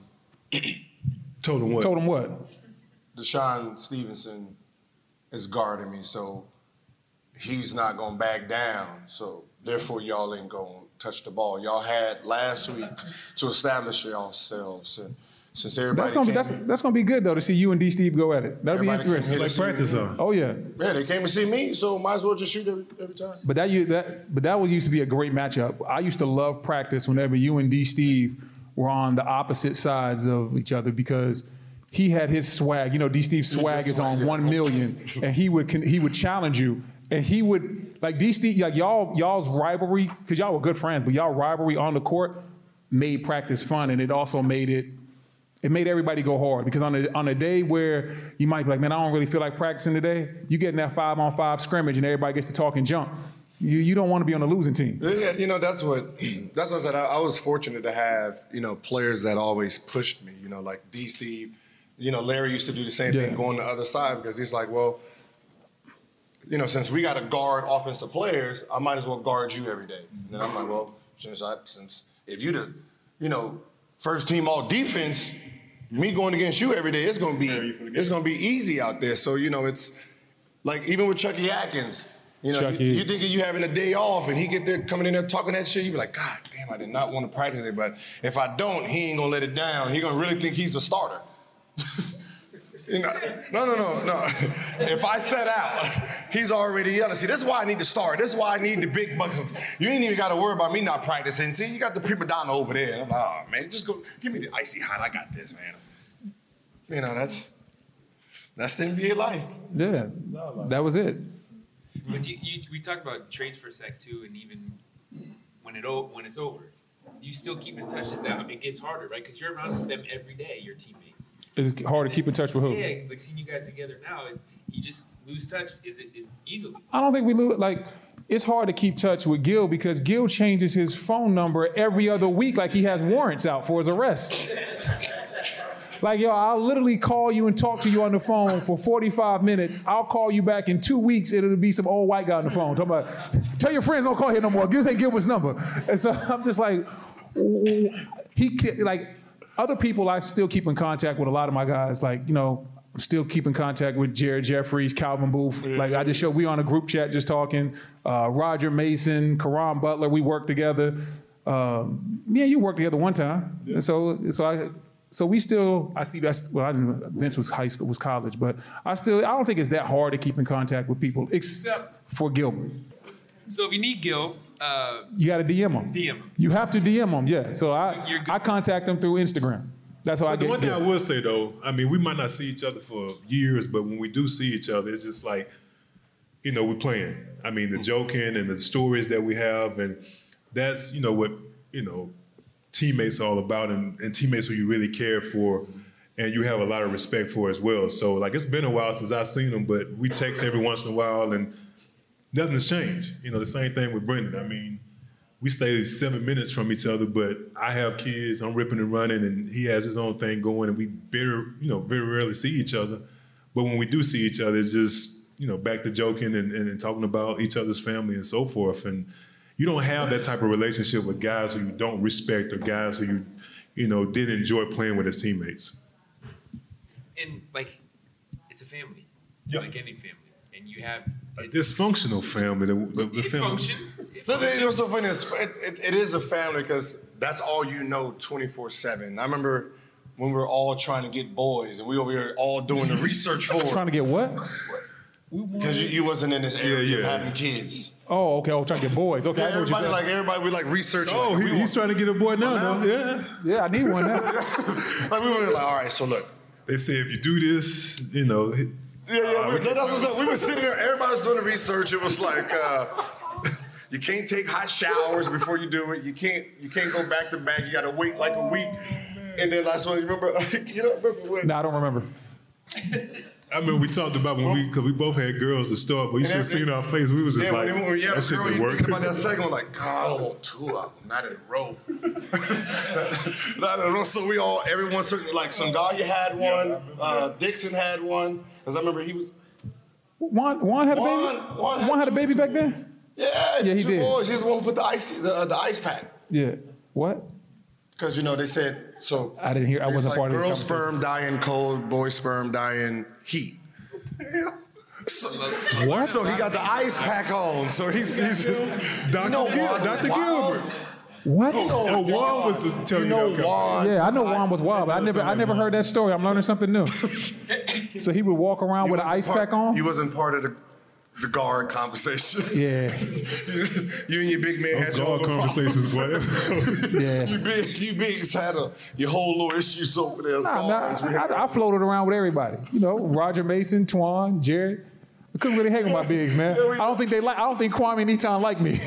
Told him what? Told him what? Deshaun Stevenson is guarding me, so he's not gonna back down. So therefore, y'all ain't gonna touch the ball. Y'all had last week to establish yourselves, and since everybody That's gonna be came, that's that's gonna be good though to see you and D Steve go at it. That'll be Everybody can interesting. hit Like See, practice on. Oh yeah. yeah, they came to see me, so might as well just shoot every, every time. But that you that but that was used to be a great matchup. I used to love practice whenever you and D Steve were on the opposite sides of each other because he had his swag. You know, D Steve's swag His is on swag, one yeah. million, and he would con- he would challenge you, and he would like D Steve like y'all y'all's rivalry because y'all were good friends, but y'all rivalry on the court made practice fun, and it also made it. It made everybody go hard because on a on a day where you might be like, man, I don't really feel like practicing today. You get in that five on five scrimmage and everybody gets to talk and jump. You you don't want to be on the losing team. Yeah, you know that's what that's what I said. I, I was fortunate to have you know players that always pushed me. You know, like D Steve. You know, Larry used to do the same Yeah. thing, go on the other side because he's like, well, you know, since we got to guard offensive players, I might as well guard you every day. And then I'm like, well, since I since if you the you know first team all defense, me going against you every day, it's gonna be it's gonna be easy out there. So you know, it's like even with Chucky Atkins. You know, Chucky. you, you thinking you having a day off, and he get there coming in there talking that shit. You be like, God damn, I did not want to practice it, but if I don't, he ain't gonna let it down. He gonna really think he's the starter. You know, no, no, no, no. If I set out, he's already yelling. See, this is why I need to start. This is why I need the big buckets. You ain't even got to worry about me not practicing. See, you got the prima donna over there. And I'm like, oh, man, just go, give me the icy hot. I got this, man. You know, that's that's the N B A life. Yeah, that was it. But you, you, we talked about trades for a sec too, and even when it o- when it's over, do you still keep in touch? Is that it gets harder, right? Because you're around them every day, your teammates. It's hard to keep in touch with who? Yeah, like seeing you guys together now, it, you just lose touch. Is it, it easily? I don't think we lose. Like, it's hard to keep touch with Gil because Gil changes his phone number every other week, like he has warrants out for his arrest. Like, yo, I'll literally call you and talk to you on the phone for forty-five minutes. I'll call you back in two weeks. It'll be some old white guy on the phone talking about, tell your friends don't call here no more. This ain't Gilbert's number. And so I'm just like, he like. Other people I still keep in contact with, a lot of my guys, like, you know, I'm still keep in contact with Jared Jeffries, Calvin Booth. Yeah. Like, I just showed, we on a group chat just talking. Uh, Roger Mason, Karan Butler, we work together. Um, me and you worked together one time. Yeah. And so, so I, so we still, I see that's, well, I didn't, Vince was high school, was college, but I still, I don't think it's that hard to keep in contact with people, except for Gilbert. So if you need Gil, Uh, you got to D M them. D M them. You have to D M them, yeah. So I, I contact them through Instagram. That's how but I get the one thing Gil. I will say, though, I mean, we might not see each other for years, but when we do see each other, it's just like, you know, we're playing. I mean, the joking and the stories that we have, and that's, you know, what, you know, teammates are all about, and, and teammates who you really care for and you have a lot of respect for as well. So, like, it's been a while since I've seen them, but we text every once in a while, and nothing has changed. You know, the same thing with Brendan. I mean, we stay seven minutes from each other, but I have kids, I'm ripping and running, and he has his own thing going, and we very, you know, very rarely see each other. But when we do see each other, it's just, you know, back to joking and, and, and talking about each other's family and so forth. And you don't have that type of relationship with guys who you don't respect or guys who you, you know, did enjoy playing with as teammates. And, like, it's a family, yeah. like any family. And you have a dysfunctional family. The, the, the it family. function. No, you know what's so funny? Is it, it, it is a family because that's all you know twenty-four seven. I remember when we were all trying to get boys and we over here all doing the research for it. Trying to get what? Because you, you wasn't in this area yeah, yeah. of having kids. Oh, okay. I was trying to get boys. Okay, Yeah, I know what you're everybody saying. like everybody we like researching. Oh, like, he, we he's want, trying to get a boy now, now? though. Yeah. Yeah, I need one now. like we were like, all right, so look. They say if you do this, you know. It, Yeah, yeah, uh, we, that's what's up. We were sitting there, everybody was doing the research. It was like, uh, you can't take hot showers before you do it. You can't, you can't go back to back. You got to wait like a week. And then last one, you remember? You don't remember when? No, I don't remember. I mean, we talked about when we, because we both had girls to start, but you should have seen our face. We was just Yeah, like, when, when you have that a shit girl, didn't you work. thinking about that second one, like, God, I don't want two of them, not in a row. Not in a row. So we all, everyone, like, Sangalia had one, uh, Dixon had one, because I remember he was. Juan, Juan had a Juan- baby? Juan had Juan had a two- baby back then? Yeah, Yeah, he two did. boys. He's the one who put the ice, the, uh, the ice pack. Yeah. What? Because, you know, they said, so. I didn't hear, I it's wasn't like part of girl this sperm die in cold, boy sperm die in heat. So, What? so he got the ice pack on. So he's, he's Doctor you know, Gil- Juan Doctor was wild. Gilbert. What? Oh, Juan was just telling you you know that. Juan. Yeah, I know Juan was wild, but I never, I never heard that story. I'm learning something new. So he would walk around He with an wasn't ice part- pack on? He wasn't part of the, the guard conversation. Yeah, You and your big man had Those your guard own conversations, boy. yeah. You big, you bigs had a, your whole little issues over there. as Nah, guards. nah, I, I floated around with everybody. You know, Roger Mason, Twan, Jared. I couldn't really hang with my bigs, man. I don't think they like. I don't think Kwame and Eton like me.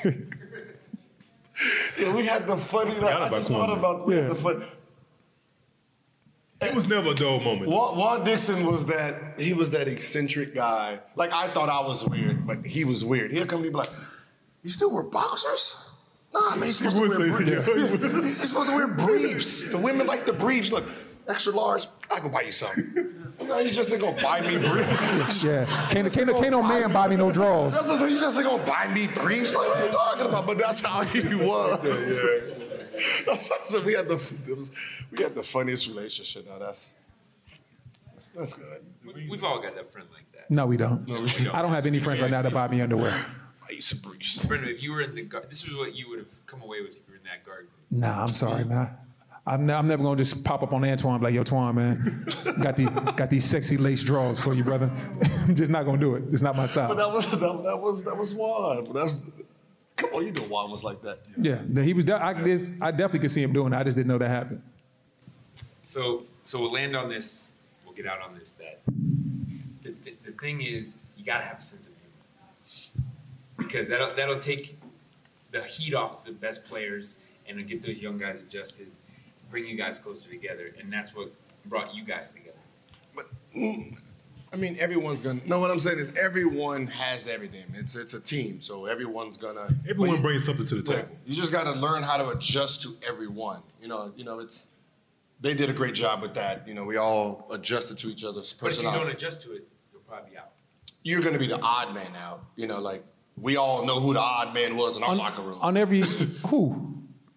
Yeah, we had the funny. Like, Forgot I about just thought Kwame. about we Yeah. had the fun. It was never a dull moment. Juan, Juan Dixon was that. He was that eccentric guy. Like I thought I was weird, but he was weird. He'll come to me and be like, "You still wear boxers?" Nah, man, you're supposed to would wear say, briefs. yeah. You're supposed to wear briefs. The women like the briefs. Look, extra large. I can buy you something. No, you just ain't gonna buy me briefs. Yeah, can't, can't, can't no man buy me no drawers. That's what I'm saying. You just ain't gonna buy me briefs. Like, what are you talking about? But that's how he was. Yeah. That's what I said. We had the it was, we had the funniest relationship. Now that's That's good. We, we've all got that friend like that. No, we don't. No, we don't. I don't have any friends right now that buy me underwear. I used to breach. Brendan, if you were in the guard, this is what you would have come away with if you were in that guard group. Nah, I'm sorry, man. I'm, ne- I'm never gonna just pop up on Antoine like, yo, Twan, man, got these got these sexy lace drawers for you, brother. I'm just not gonna do it. It's not my style. But that was that, that was that was Juan. But that's come on, you know Juan was like that. Yeah, he was. De- I, just, I definitely could see him doing it. I just didn't know that happened. So, so we'll land on this. We'll get out on this. That the, the, the thing is, you gotta have a sense of humor because that'll that'll take the heat off the best players and it'll get those young guys adjusted, bring you guys closer together, and that's what brought you guys together. But mm, I mean, everyone's gonna. No, what I'm saying is everyone has everything. It's it's a team, so everyone's gonna. Everyone you, brings something to the table. You just got to learn how to adjust to everyone. You know, you know, it's. They did a great job with that. You know, we all adjusted to each other's But if you personality. don't adjust to it, you'll probably be out. You're gonna be the odd man out. You know, like we all know who the odd man was in our On, locker room. on every who?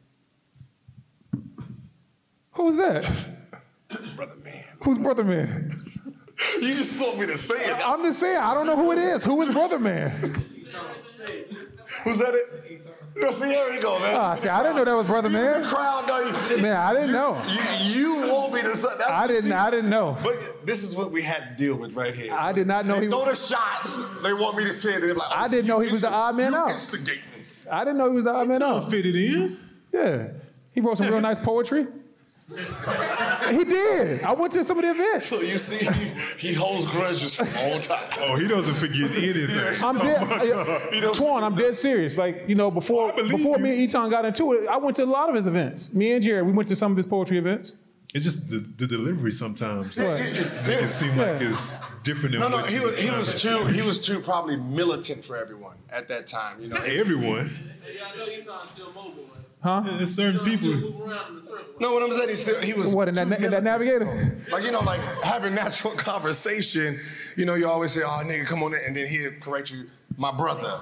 Who's that? Brother man. Who's Brother Man? You just want me to say it. I'm just saying. I don't know who it is. Who is Brother Man? Who's that? It? No, see, here we go, man. Ah, see, I didn't know that was Brother Man. The crowd, don't you? Man, I didn't know. You, you want me to say that? I didn't. I didn't know. But this is what we had to deal with right here. I did not know they he throw was- the shots. They want me to say it. They're like, oh, I didn't know he was the odd man you out. instigating. I didn't know he was the odd man Tom out. fitted in. Yeah, he wrote some real nice poetry. He did. I went to some of the events. So you see, he, he holds grudges from all time. Oh, he doesn't forget anything. I'm dead. uh, Twan, I'm dead serious. Like, you know, before I believe before you. me and Eton got into it, I went to a lot of his events. Me and Jared, we went to some of his poetry events. It's just the, the delivery sometimes. Right. Make it seem like Yeah. it's different than No, no, what he you was he trying was to too do. he was too probably militant for everyone at that time. You know, Not everyone. Yeah, I know Eton's still mobile, man. Huh? There's certain people. Move around in the circle. No, what I'm saying, he still he was What, in that too na- in that militant. Navigator? So, like you know, like having natural conversation. You know, you always say, "Oh, nigga, come on," in," and then he'd correct you, "My brother."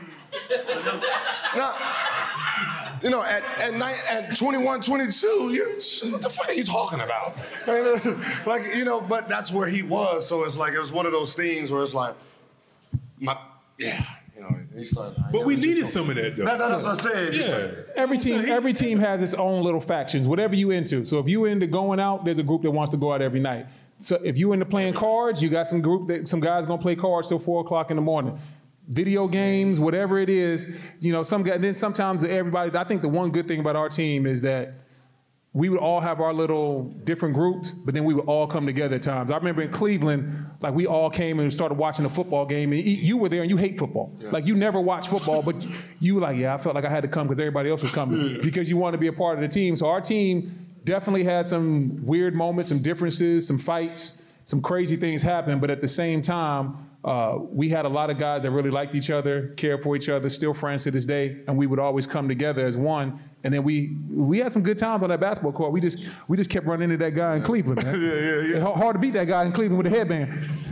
Now, you know, at at night at twenty-one, twenty-two, you what the fuck are you talking about? Like you know, but that's where he was. So it's like it was one of those things where it's like, my yeah, you know, he started. But we needed some of that, though. That, that's what I said. Just Yeah. like, Every team, every team has its own little factions. Whatever you into. So if you into going out, there's a group that wants to go out every night. So if you into playing cards, you got some group that some guys gonna play cards till four o'clock in the morning. Video games, whatever it is, you know, some guys. Then sometimes everybody. I think the one good thing about our team is that we would all have our little different groups, but then we would all come together at times. I remember in Cleveland, like we all came and started watching a football game, and you were there and you hate football. Like you never watch football, but you were like, yeah, I felt like I had to come because everybody else was coming because you want to be a part of the team. So our team definitely had some weird moments, some differences, some fights, some crazy things happen, but at the same time, uh, we had a lot of guys that really liked each other, cared for each other, still friends to this day, and we would always come together as one. And then we we had some good times on that basketball court. We just we just kept running into that guy in Cleveland, man. yeah, yeah, yeah. It's hard to beat that guy in Cleveland with a headband.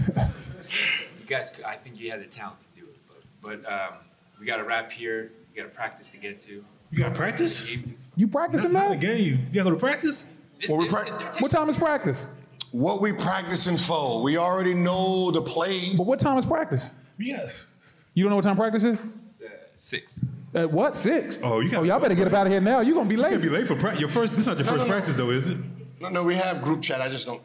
You guys, I think you had the talent to do it, but, but um, we got to wrap here. We got to practice to get to. You got to practice? Game. You practicing, Not a man? game. You got to go to practice? This, Well, we this- prac- they're What time is taking- practice? what we practicing for? We already know the plays. But what time is practice? Yeah. You don't know what time practice is? Uh, six. At what, six? Oh, you gotta- Oh, y'all better get up out of here now. You're going to be You late. can't be late for practice. Your first. This is not your No, first no, no. practice, though, is it? No, no, we have group chat. I just don't.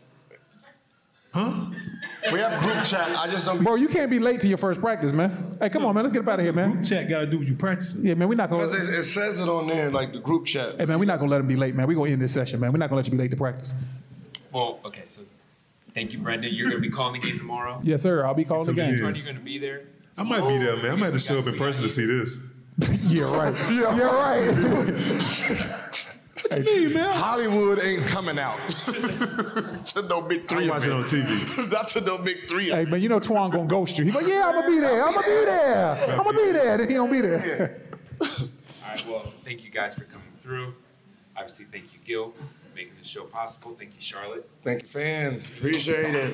Huh? We have group chat. I just don't. Bro, you can't be late to your first practice, man. Hey, come on, man. Let's get up out of here, man. Group chat got to do with you practicing. Yeah, man, we're not going Because to... it, it says it on there, like the group chat. Hey, man, we're not going to let him be late, man. We're going to end this session, man. We're not going to let you be late to practice. Well, okay, so thank you, Brendan. You're going to be calling the game tomorrow. Yes, sir. I'll be calling the It's a game. video. Are you going to be there? I might be there, man. I might have to show up in person to see this. Yeah, right. Yeah, you're right. What you mean, man? Hollywood ain't coming out to no big three. I watch it on event. T V. Not to no big three. Hey, man, you know Twan gonna ghost you. He like, yeah, I'm gonna be there. I'm gonna be there. I'm gonna be there. Then he don't be there. All right, well, thank you guys for coming through. Obviously, thank you, Gil, for making this show possible. Thank you, Charlotte. Thank you, fans. Appreciate it.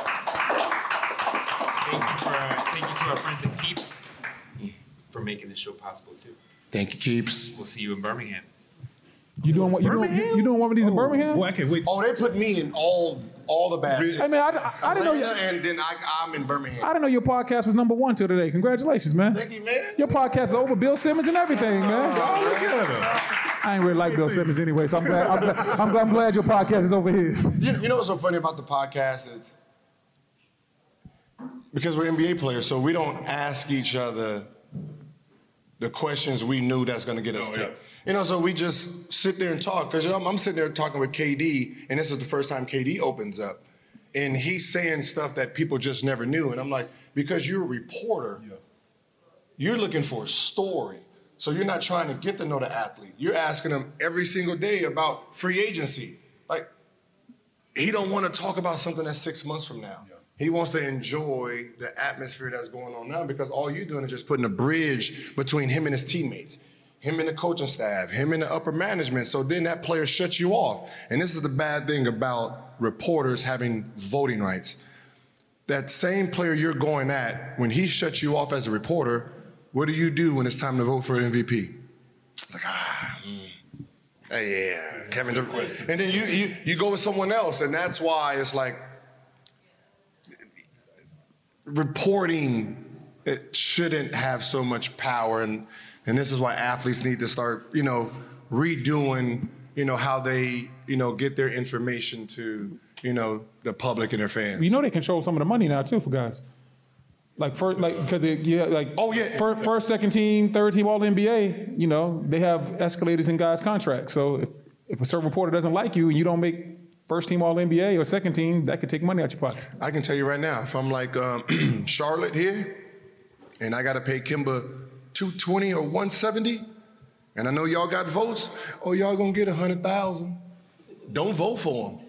Thank you, for, uh, thank you to our friends at Keeps for making this show possible, too. Thank you, Keeps. We'll see you in Birmingham. You doing what? You doing, Birmingham? you doing one of these in Birmingham? Boy, I can't wait. Oh, they put me in all all the bad cities. Hey, man, I, I, I didn't know you. And then I, I'm in Birmingham. I didn't know your podcast was number one till today. Congratulations, man. Thank you, man. Your podcast is over Bill Simmons and everything, man. Oh, look at him. I ain't really like Bill Simmons anyway, so I'm glad. I'm glad, I'm, glad, I'm glad your podcast is over his. You, you know what's so funny about the podcast? It's because we're N B A players, so we don't ask each other the questions we knew that's going to get us Oh, to. yeah. You know, so we just sit there and talk. Because you know, I'm, I'm sitting there talking with K D, and this is the first time K D opens up. And he's saying stuff that people just never knew. And I'm like, because you're a reporter, Yeah. you're looking for a story. So you're not trying to get to know the athlete. You're asking them every single day about free agency. Like, he don't want to talk about something that's six months from now. Yeah. He wants to enjoy the atmosphere that's going on now because all you're doing is just putting a bridge between him and his teammates, him and the coaching staff, him and the upper management. So then that player shuts you off. And this is the bad thing about reporters having voting rights. That same player you're going at, when he shuts you off as a reporter, what do you do when it's time to vote for an M V P? Like, ah, mm, hey, yeah, Kevin Durant. And then you, you, you go with someone else, and that's why it's like, reporting, it shouldn't have so much power, and and this is why athletes need to start, you know, redoing, you know, how they, you know, get their information to, you know, the public and their fans. You know they control some of the money now too for guys. Like first, like because they yeah, like Oh, yeah. first, first, second team, third team, all N B A. You know they have escalators in guys' contracts. So if, if a certain reporter doesn't like you and you don't make first team all N B A or second team, that could take money out your pocket. I can tell you right now, if I'm like um, Charlotte here, and I got to pay Kimba two twenty or one seventy, and I know y'all got votes, oh, y'all gonna get one hundred thousand. Don't vote for him.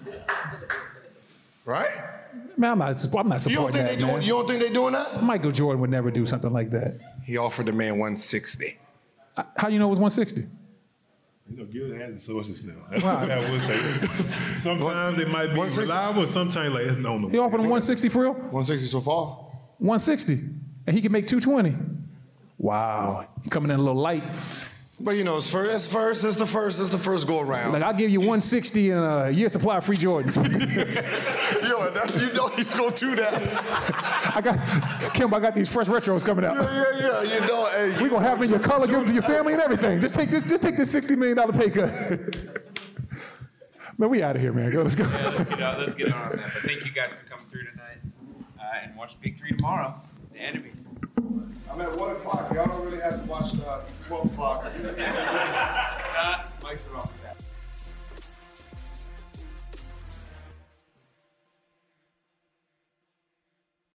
Right? Man, I'm not, I'm not You don't supporting think that, they doing? man. You don't think they doing that? Michael Jordan would never do something like that. He offered the man one sixty. How do you know it was one sixty? You know, Gil has the sources now. That's what I would say. Sometimes they might be one sixty? reliable, sometimes like it's no. He offered him one sixty for real? one sixty so far. one sixty. And he can make two twenty. Wow. He coming in a little light. But you know, it's first, it's first, it's the first, it's the first go around. Like, I'll give you one sixty and a year supply of free Jordans. Yo, that, you know he's gonna do that. I got, Kim, I got these fresh retros coming out. Yeah, yeah, yeah. You know, hey, We're gonna have them in your color, give them to your family and everything. Just take this, just take this sixty million dollars pay cut. Man, we out of here, man. Go, let's go. Yeah, let's get on, let's get on that. But thank you guys for coming through tonight. Uh, and watch Big Three tomorrow. The enemies. I'm at one o'clock. Y'all don't really have to watch uh, twelve o'clock. uh, Mike's wrong.